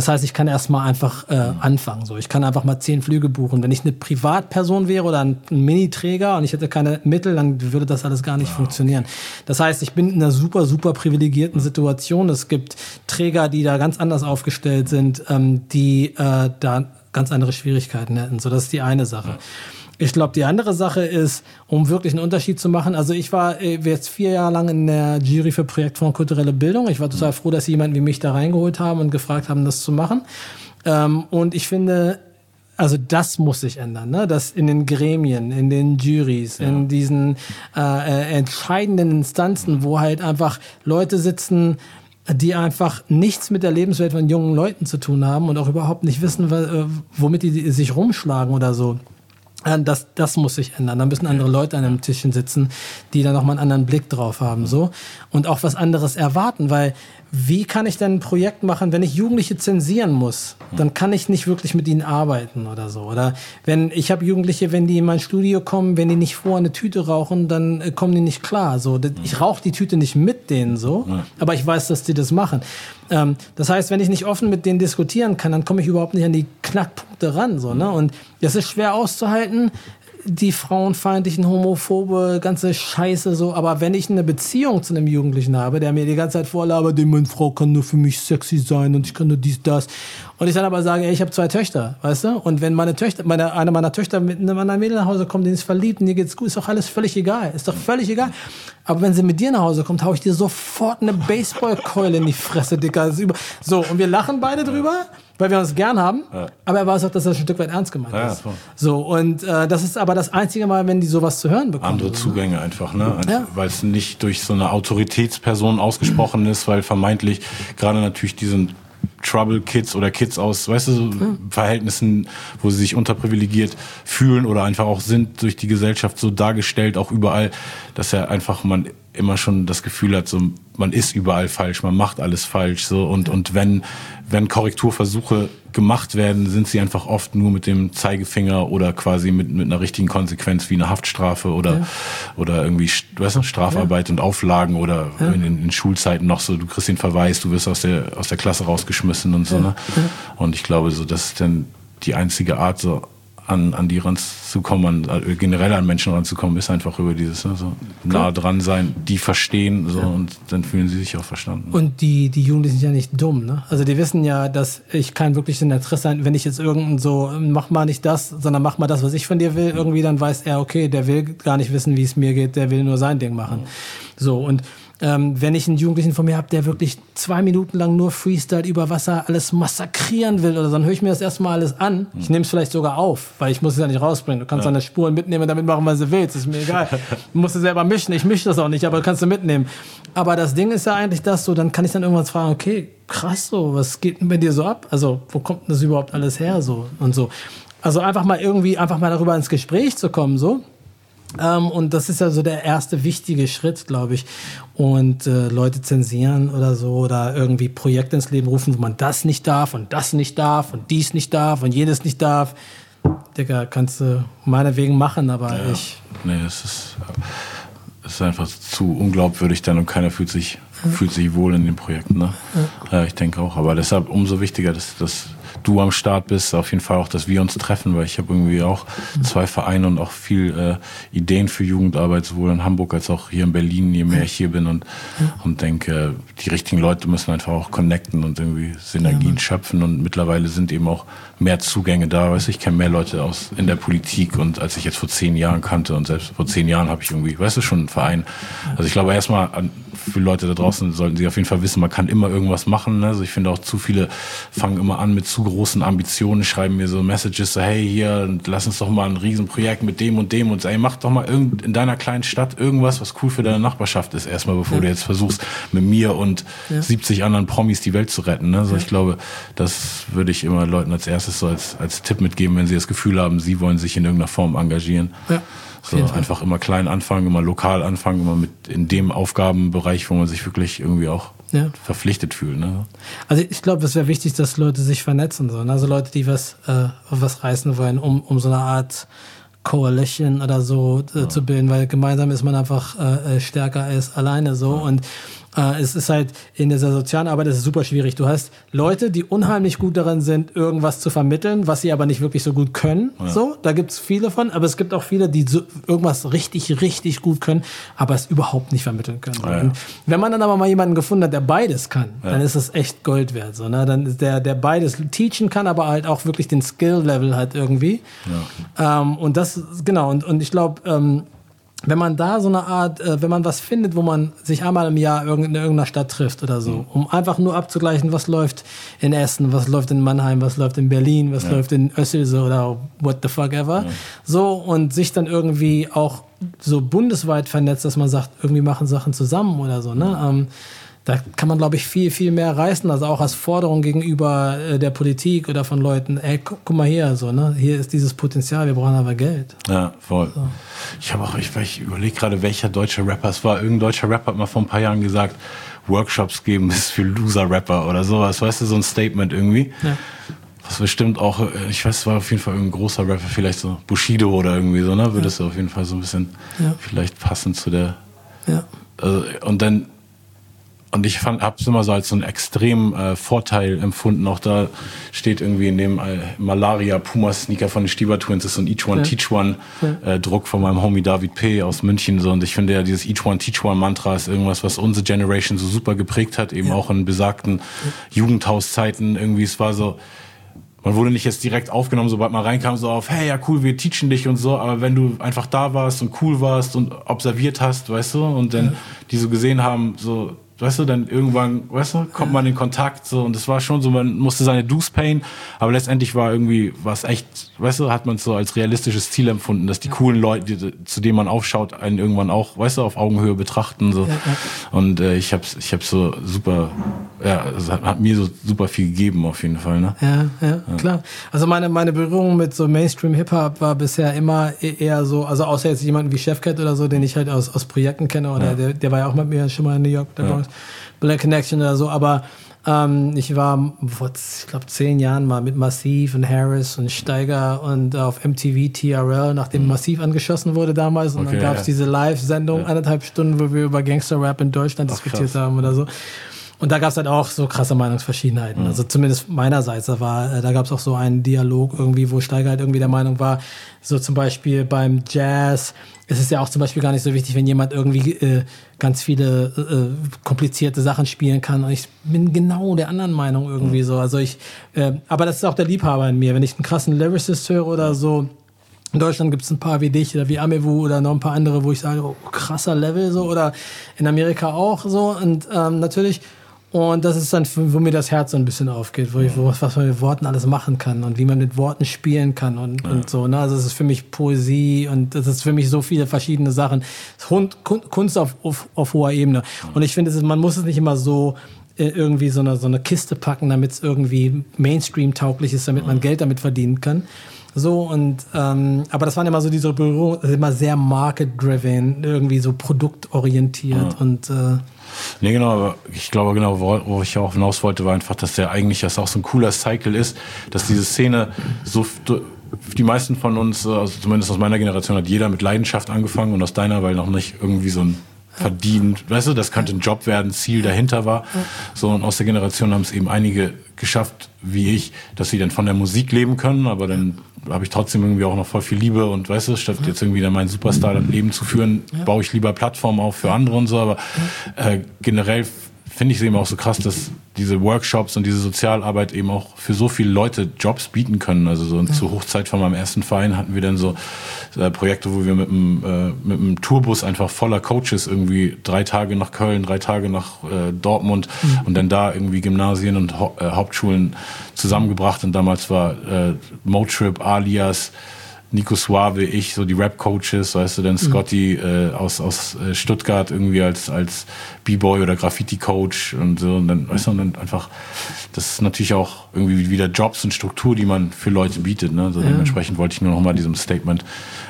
Das heißt, ich kann erstmal einfach äh, anfangen. So, ich kann einfach mal zehn Flüge buchen. Wenn ich eine Privatperson wäre oder ein, ein Mini-Träger und ich hätte keine Mittel, dann würde das alles gar nicht ja. funktionieren. Das heißt, ich bin in einer super, super privilegierten Situation. Es gibt Träger, die da ganz anders aufgestellt sind, ähm, die äh, da ganz andere Schwierigkeiten hätten. So, das ist die eine Sache. Ja. Ich glaube, die andere Sache ist, um wirklich einen Unterschied zu machen, also ich war äh, jetzt vier Jahre lang in der Jury für Projektfonds Kulturelle Bildung. Ich war total froh, dass sie jemanden wie mich da reingeholt haben und gefragt haben, das zu machen. Ähm, und ich finde, also das muss sich ändern, ne? Dass in den Gremien, in den Juries, ja. in diesen äh, äh, entscheidenden Instanzen, wo halt einfach Leute sitzen, die einfach nichts mit der Lebenswelt von jungen Leuten zu tun haben und auch überhaupt nicht wissen, womit die sich rumschlagen oder so. Das, das muss sich ändern. Da müssen andere Leute an einem Tischchen sitzen, die da nochmal einen anderen Blick drauf haben, so. Und auch was anderes erwarten, weil wie kann ich denn ein Projekt machen, wenn ich Jugendliche zensieren muss? Dann kann ich nicht wirklich mit ihnen arbeiten oder so. Oder wenn, ich habe Jugendliche, wenn die in mein Studio kommen, wenn die nicht vorher eine Tüte rauchen, dann äh, kommen die nicht klar, so. Ich rauche die Tüte nicht mit denen, so. Aber ich weiß, dass die das machen. Ähm, das heißt, wenn ich nicht offen mit denen diskutieren kann, dann komme ich überhaupt nicht an die Knackpunkte ran, so, ne? Und das ist schwer auszuhalten, die frauenfeindlichen, homophobe, ganze Scheiße so. Aber wenn ich eine Beziehung zu einem Jugendlichen habe, der mir die ganze Zeit vorlabert, meine Frau kann nur für mich sexy sein und ich kann nur dies, das. Und ich dann aber sage, ey, ich habe zwei Töchter, weißt du? Und wenn meine Töchter, meine, eine meiner Töchter mit einem anderen Mädel nach Hause kommt, die ist verliebt und dir geht's gut, ist doch alles völlig egal. Ist doch völlig egal. Aber wenn sie mit dir nach Hause kommt, hau ich dir sofort eine Baseballkeule in die Fresse, Dicker. So, und wir lachen beide drüber, weil wir uns gern haben, ja. aber er weiß auch, dass das ein Stück weit ernst gemeint ja, ist. Voll. So, und äh, das ist aber das einzige Mal, wenn die sowas zu hören bekommen. Andere Zugänge ne? einfach, ne? Ja. Weil es nicht durch so eine Autoritätsperson ausgesprochen ist, weil vermeintlich gerade natürlich diesen Trouble Kids oder Kids aus, weißt du, so mhm. Verhältnissen, wo sie sich unterprivilegiert fühlen oder einfach auch sind, durch die Gesellschaft so dargestellt, auch überall, dass ja einfach man immer schon das Gefühl hat, so man ist überall falsch, man macht alles falsch, so und und wenn wenn Korrekturversuche gemacht werden, sind sie einfach oft nur mit dem Zeigefinger oder quasi mit mit einer richtigen Konsequenz wie eine Haftstrafe oder ja. oder irgendwie, weißt du, Strafarbeit ja. und Auflagen oder ja. in, in Schulzeiten noch so, du kriegst den Verweis, du wirst aus der aus der Klasse rausgeschmissen und so, ja. ne? Ja. Und ich glaube, so das ist dann die einzige Art, so an an die ranzukommen, an, generell an Menschen ranzukommen, ist einfach über dieses ne, so nah dran sein, die verstehen so ja. und dann fühlen sie sich auch verstanden. Und die die Jugendlichen sind ja nicht dumm, ne? Also die wissen ja, dass ich kein wirkliches Interesse sein, wenn ich jetzt irgendein so mach mal nicht das, sondern mach mal das, was ich von dir will, irgendwie dann weiß er, okay, der will gar nicht wissen, wie es mir geht, der will nur sein Ding machen. Ja. So und Ähm, wenn ich einen Jugendlichen von mir habe, der wirklich zwei Minuten lang nur Freestyle über Wasser alles massakrieren will oder so, dann höre ich mir das erstmal alles an. Ich nehme es vielleicht sogar auf, weil ich muss es ja nicht rausbringen. Du kannst ja. deine Spuren mitnehmen und damit machen, was du willst. Ist mir egal. Du musst es selber mischen. Ich mische das auch nicht, aber kannst du mitnehmen. Aber das Ding ist ja eigentlich das so, dann kann ich dann irgendwann fragen, okay, krass so, was geht denn bei dir so ab? Also, wo kommt denn das überhaupt alles her so und so? Also einfach mal irgendwie, einfach mal darüber ins Gespräch zu kommen, so. Ähm, und das ist ja so der erste wichtige Schritt, glaube ich. Und äh, Leute zensieren oder so oder irgendwie Projekte ins Leben rufen, wo man das nicht darf und das nicht darf und dies nicht darf und jenes nicht darf. Digga, kannst du meinetwegen machen, aber ja, ich... Nee, es ist, es ist einfach zu unglaubwürdig dann und keiner fühlt sich, mhm. fühlt sich wohl in den Projekten. Ne? Ja. Ja, ich denke auch. Aber deshalb umso wichtiger, dass, dass du am Start bist, auf jeden Fall auch, dass wir uns treffen, weil ich habe irgendwie auch zwei Vereine und auch viel äh, Ideen für Jugendarbeit, sowohl in Hamburg als auch hier in Berlin, je mehr ich hier bin und, und denke, die richtigen Leute müssen einfach auch connecten und irgendwie Synergien ja, schöpfen und mittlerweile sind eben auch mehr Zugänge da, weißt du, ich kenne mehr Leute aus in der Politik und als ich jetzt vor zehn Jahren kannte und selbst vor zehn Jahren habe ich irgendwie, weißt du, schon einen Verein. Also ich glaube erstmal an für Leute da draußen sollten sie auf jeden Fall wissen, man kann immer irgendwas machen. Ne? Also ich finde auch zu viele fangen immer an mit zu großen Ambitionen, schreiben mir so Messages, so hey hier, lass uns doch mal ein Riesenprojekt mit dem und dem und ey, mach doch mal irgend in deiner kleinen Stadt irgendwas, was cool für deine Nachbarschaft ist, erstmal bevor ja. du jetzt versuchst, mit mir und ja. siebzig anderen Promis die Welt zu retten. Ne? Also ja. ich glaube, das würde ich immer Leuten als erstes so als, als Tipp mitgeben, wenn sie das Gefühl haben, sie wollen sich in irgendeiner Form engagieren. Ja. So, einfach immer klein anfangen, immer lokal anfangen, immer mit in dem Aufgabenbereich, wo man sich wirklich irgendwie auch ja. verpflichtet fühlt. Ne? Also ich glaube, es wäre wichtig, dass Leute sich vernetzen sollen. Also Leute, die was, äh, was reißen wollen, um, um so eine Art Coalition oder so äh, ja. zu bilden, weil gemeinsam ist man einfach äh, stärker als alleine so. Ja. Und Äh, es ist halt in dieser sozialen Arbeit ist es super schwierig. Du hast Leute, die unheimlich gut darin sind, irgendwas zu vermitteln, was sie aber nicht wirklich so gut können. Ja. So, da gibt's viele von, aber es gibt auch viele, die so irgendwas richtig, richtig gut können, aber es überhaupt nicht vermitteln können. Ja, ja. Und wenn man dann aber mal jemanden gefunden hat, der beides kann, ja. dann ist es echt Gold wert. So, ne? Dann ist der, der beides teachen kann, aber halt auch wirklich den Skill-Level hat irgendwie. Ja. Ähm, und das, genau, und, und ich glaube, ähm, wenn man da so eine Art, äh, wenn man was findet, wo man sich einmal im Jahr in irgendeiner Stadt trifft oder so, um einfach nur abzugleichen, was läuft in Essen, was läuft in Mannheim, was läuft in Berlin, was ja. läuft in Össelse oder what the fuck ever. Ja. So, und sich dann irgendwie auch so bundesweit vernetzt, dass man sagt, irgendwie machen Sachen zusammen oder so, ne? Ähm, da kann man, glaube ich, viel, viel mehr reißen, also auch als Forderung gegenüber äh, der Politik oder von Leuten, ey, guck, guck mal hier, so, ne? Hier ist dieses Potenzial, wir brauchen aber Geld. Ja, voll. So. Ich habe auch, ich, ich überlege gerade, welcher deutsche Rapper es war. Irgendein deutscher Rapper hat mal vor ein paar Jahren gesagt, Workshops geben ist für Loser-Rapper oder sowas, weißt du, so ein Statement irgendwie. Ja. Was bestimmt auch, ich weiß, es war auf jeden Fall irgendein großer Rapper, vielleicht so Bushido oder irgendwie so, ne? Würde es ja. auf jeden Fall so ein bisschen ja. vielleicht passen zu der. Ja. Also, und dann Und ich fand, hab's immer so als so einen extremen äh, Vorteil empfunden. Auch da steht irgendwie in dem äh, Malaria Puma Sneaker von den Stieber Twins ist so ein Each One ja. Teach One ja. äh, Druck von meinem Homie David P. aus München. So. Und ich finde ja, dieses Each One Teach One Mantra ist irgendwas, was unsere Generation so super geprägt hat. Eben ja. auch in besagten ja. Jugendhauszeiten. Irgendwie, es war so, man wurde nicht jetzt direkt aufgenommen, sobald man reinkam, so auf, hey, ja cool, wir teachen dich und so. Aber wenn du einfach da warst und cool warst und observiert hast, weißt du, und dann ja. die so gesehen haben, so, weißt du, dann irgendwann, weißt du, kommt man in Kontakt, so, und es war schon so, man musste seine Dues payen, aber letztendlich war irgendwie, war es echt, weißt du, hat man es so als realistisches Ziel empfunden, dass die coolen Leute, die, zu denen man aufschaut, einen irgendwann auch, weißt du, auf Augenhöhe betrachten, so. Ja, ja. Und äh, ich hab's, ich hab's so super, ja, es hat, hat mir so super viel gegeben, auf jeden Fall, ne? Ja, ja, ja. Klar. Also meine, meine Berührung mit so Mainstream-Hip-Hop war bisher immer eher so, also außer jetzt jemanden wie Chefcat oder so, den ich halt aus, aus Projekten kenne, oder ja. der, der war ja auch mit mir schon mal in New York, der ja. Black Connection oder so, aber ähm, ich war vor, ich glaube, zehn Jahren mal mit Massiv und Harris und Steiger und äh, auf M T V T R L, nachdem mhm. Massiv angeschossen wurde damals, und okay, dann gab es ja. diese Live-Sendung, ja. anderthalb Stunden, wo wir über Gangster-Rap in Deutschland Ach, diskutiert krass. haben oder so. Und da gab es halt auch so krasse Meinungsverschiedenheiten. Mhm. Also zumindest meinerseits. Da war, da gab es auch so einen Dialog irgendwie, wo Steiger halt irgendwie der Meinung war, so zum Beispiel beim Jazz, es ist ja auch zum Beispiel gar nicht so wichtig, wenn jemand irgendwie äh, ganz viele äh, komplizierte Sachen spielen kann. Und ich bin genau der anderen Meinung irgendwie mhm. so. Also ich, äh, aber das ist auch der Liebhaber in mir. Wenn ich einen krassen Lyricist höre oder so, in Deutschland gibt es ein paar wie dich oder wie Amewu oder noch ein paar andere, wo ich sage, oh, krasser Level so, oder in Amerika auch so. Und ähm, natürlich, und das ist dann, wo mir das Herz so ein bisschen aufgeht, wo ich, wo, was man mit Worten alles machen kann und wie man mit Worten spielen kann und, ja. und so. Ne? Also es ist für mich Poesie und das ist für mich so viele verschiedene Sachen. Kunst auf, auf, auf hoher Ebene. Und ich finde, man muss es nicht immer so irgendwie so eine, so eine Kiste packen, damit es irgendwie Mainstream-tauglich ist, damit man Geld damit verdienen kann. So, und ähm, aber das waren immer so diese Berührungen, immer sehr market-driven, irgendwie so produktorientiert ja. und äh, nee, genau, aber ich glaube genau, wo ich auch hinaus wollte, war einfach, dass der eigentlich das auch so ein cooler Cycle ist, dass diese Szene so, die meisten von uns, also zumindest aus meiner Generation, hat jeder mit Leidenschaft angefangen und aus deiner, weil noch nicht irgendwie so ein verdient, weißt du, das könnte ein Job werden, Ziel dahinter war. So, und aus der Generation haben es eben einige geschafft, wie ich, dass sie dann von der Musik leben können, aber dann habe ich trotzdem irgendwie auch noch voll viel Liebe und weißt du, statt jetzt irgendwie dann meinen Superstar-Leben zu führen, baue ich lieber Plattformen auf für andere und so, aber äh, generell finde ich es eben auch so krass, dass diese Workshops und diese Sozialarbeit eben auch für so viele Leute Jobs bieten können. Also so ja. zur Hochzeit von meinem ersten Verein hatten wir dann so äh, Projekte, wo wir mit einem äh, mit einem Tourbus einfach voller Coaches irgendwie drei Tage nach Köln, drei Tage nach äh, Dortmund mhm. und dann da irgendwie Gymnasien und Ho- äh, Hauptschulen zusammengebracht. Und damals war äh, Motrip, Alias, Nico Suave, ich, so die Rap-Coaches, weißt du, dann Scotty äh, aus aus äh, Stuttgart irgendwie als als B-Boy oder Graffiti-Coach und so, und dann, weißt du, und dann einfach, das ist natürlich auch irgendwie wieder Jobs und Struktur, die man für Leute bietet, ne, so ja. Dementsprechend wollte ich nur noch mal diesem Statement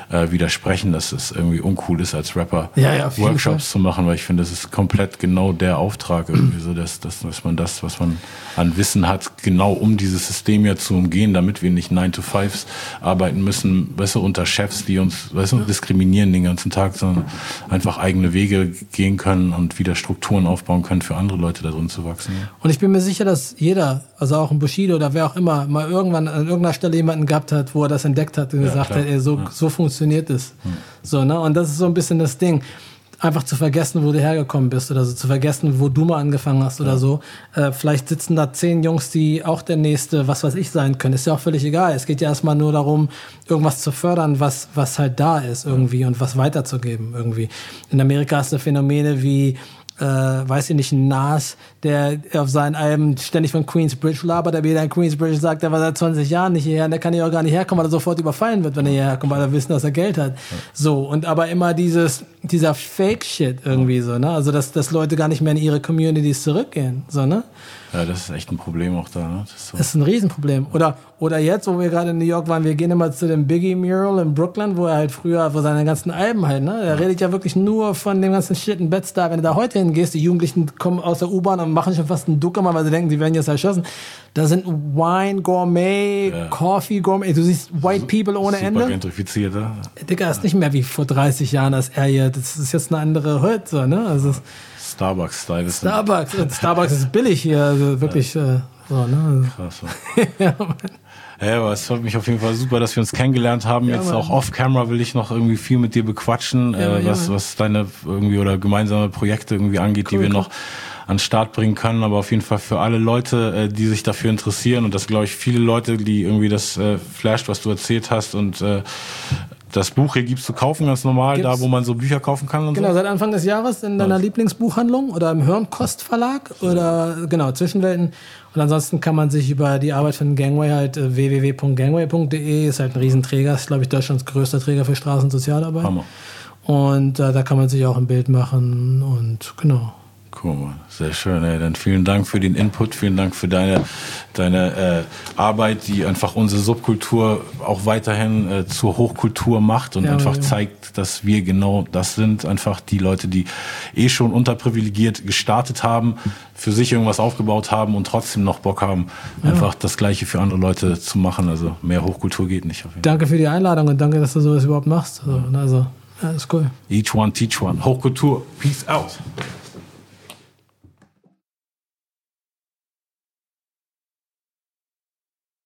äh, widersprechen, dass es irgendwie uncool ist, als Rapper ja, ja, auf jeden Workshops Fall zu machen, weil ich finde, das ist komplett genau der Auftrag irgendwie so, dass, dass, dass man das, was man an Wissen hat, genau um dieses System ja zu umgehen, damit wir nicht nine to fives arbeiten müssen, weißt du, unter Chefs, die uns, weißt du, diskriminieren den ganzen Tag, sondern einfach eigene Wege gehen können und wieder Strukturen aufbauen können, für andere Leute da drin zu wachsen. Und ich bin mir sicher, dass jeder, also auch ein Bushido oder wer auch immer, mal irgendwann an irgendeiner Stelle jemanden gehabt hat, wo er das entdeckt hat und ja, gesagt klar. hat, ey, so, ja. so funktioniert es. Ja. So, ne? Und das ist so ein bisschen das Ding. Einfach zu vergessen, wo du hergekommen bist oder so, zu vergessen, wo du mal angefangen hast oder ja. so. Äh, vielleicht sitzen da zehn Jungs, die auch der nächste, was weiß ich, sein können. Ist ja auch völlig egal. Es geht ja erstmal nur darum, irgendwas zu fördern, was, was halt da ist irgendwie und was weiterzugeben irgendwie. In Amerika hast du Phänomene wie Äh, weiß ich nicht, ein Nas, der auf seinen Alben ständig von Queensbridge labert, der wieder in Queensbridge sagt, der war seit zwanzig Jahren nicht hierher und der kann hier auch gar nicht herkommen, weil er sofort überfallen wird, wenn er hierher kommt, weil er wissen, dass er Geld hat. Ja. So, und aber immer dieses, dieser Fake-Shit irgendwie so, ne? Also, dass, dass Leute gar nicht mehr in ihre Communities zurückgehen, so, ne? Ja, das ist echt ein Problem auch da, ne? Das ist, so. Das ist ein Riesenproblem. Oder, oder jetzt, wo wir gerade in New York waren, wir gehen immer zu dem Biggie Mural in Brooklyn, wo er halt früher, wo seine ganzen Alben halt, ne? Er ja. redet ja wirklich nur von dem ganzen Shit in Bed-Stuy. Wenn du da heute hingehst, die Jugendlichen kommen aus der U-Bahn und machen schon fast einen Duck immer, weil sie denken, sie werden jetzt erschossen. Da sind Wine, Gourmet, ja. Coffee, Gourmet. Du siehst White People ohne Super Ende. Super gentrifiziert, ja. Digga, ist nicht mehr wie vor dreißig Jahren, als er hier, das ist jetzt eine andere Hood, so, ne? Also, Starbucks-Style. Starbucks, Starbucks ist billig hier, also wirklich, ja. äh, so, ne? Krass, ja. ja, Mann. Ja, aber es freut mich auf jeden Fall super, dass wir uns kennengelernt haben. Ja, Jetzt Mann. Auch off-camera will ich noch irgendwie viel mit dir bequatschen, ja, äh, was, ja, was deine irgendwie oder gemeinsame Projekte irgendwie angeht, cool, die wir cool. noch an den Start bringen können. Aber auf jeden Fall für alle Leute, äh, die sich dafür interessieren, und das glaube ich viele Leute, die irgendwie das äh, flasht, was du erzählt hast, und äh, das Buch hier gibt's zu kaufen, ganz normal, gibt's, da wo man so Bücher kaufen kann und genau, so? Seit Anfang des Jahres in deiner ja. Lieblingsbuchhandlung oder im Hirnkost Verlag oder genau, Zwischenwelten. Und ansonsten kann man sich über die Arbeit von Gangway halt äh, w w w punkt gangway punkt d e ist halt ein Riesenträger, ist glaube ich Deutschlands größter Träger für Straßensozialarbeit. Hammer. Und äh, da kann man sich auch ein Bild machen und genau. Cool, Mann. Sehr schön. Ey. Dann vielen Dank für den Input, vielen Dank für deine, deine äh, Arbeit, die einfach unsere Subkultur auch weiterhin äh, zur Hochkultur macht und ja, einfach ja. zeigt, dass wir genau das sind. Einfach die Leute, die eh schon unterprivilegiert gestartet haben, für sich irgendwas aufgebaut haben und trotzdem noch Bock haben, ja. einfach das Gleiche für andere Leute zu machen. Also mehr Hochkultur geht nicht. Auf jeden danke für die Einladung und danke, dass du sowas überhaupt machst. Also, also ja, ist cool. Each one, teach one. Hochkultur. Peace out.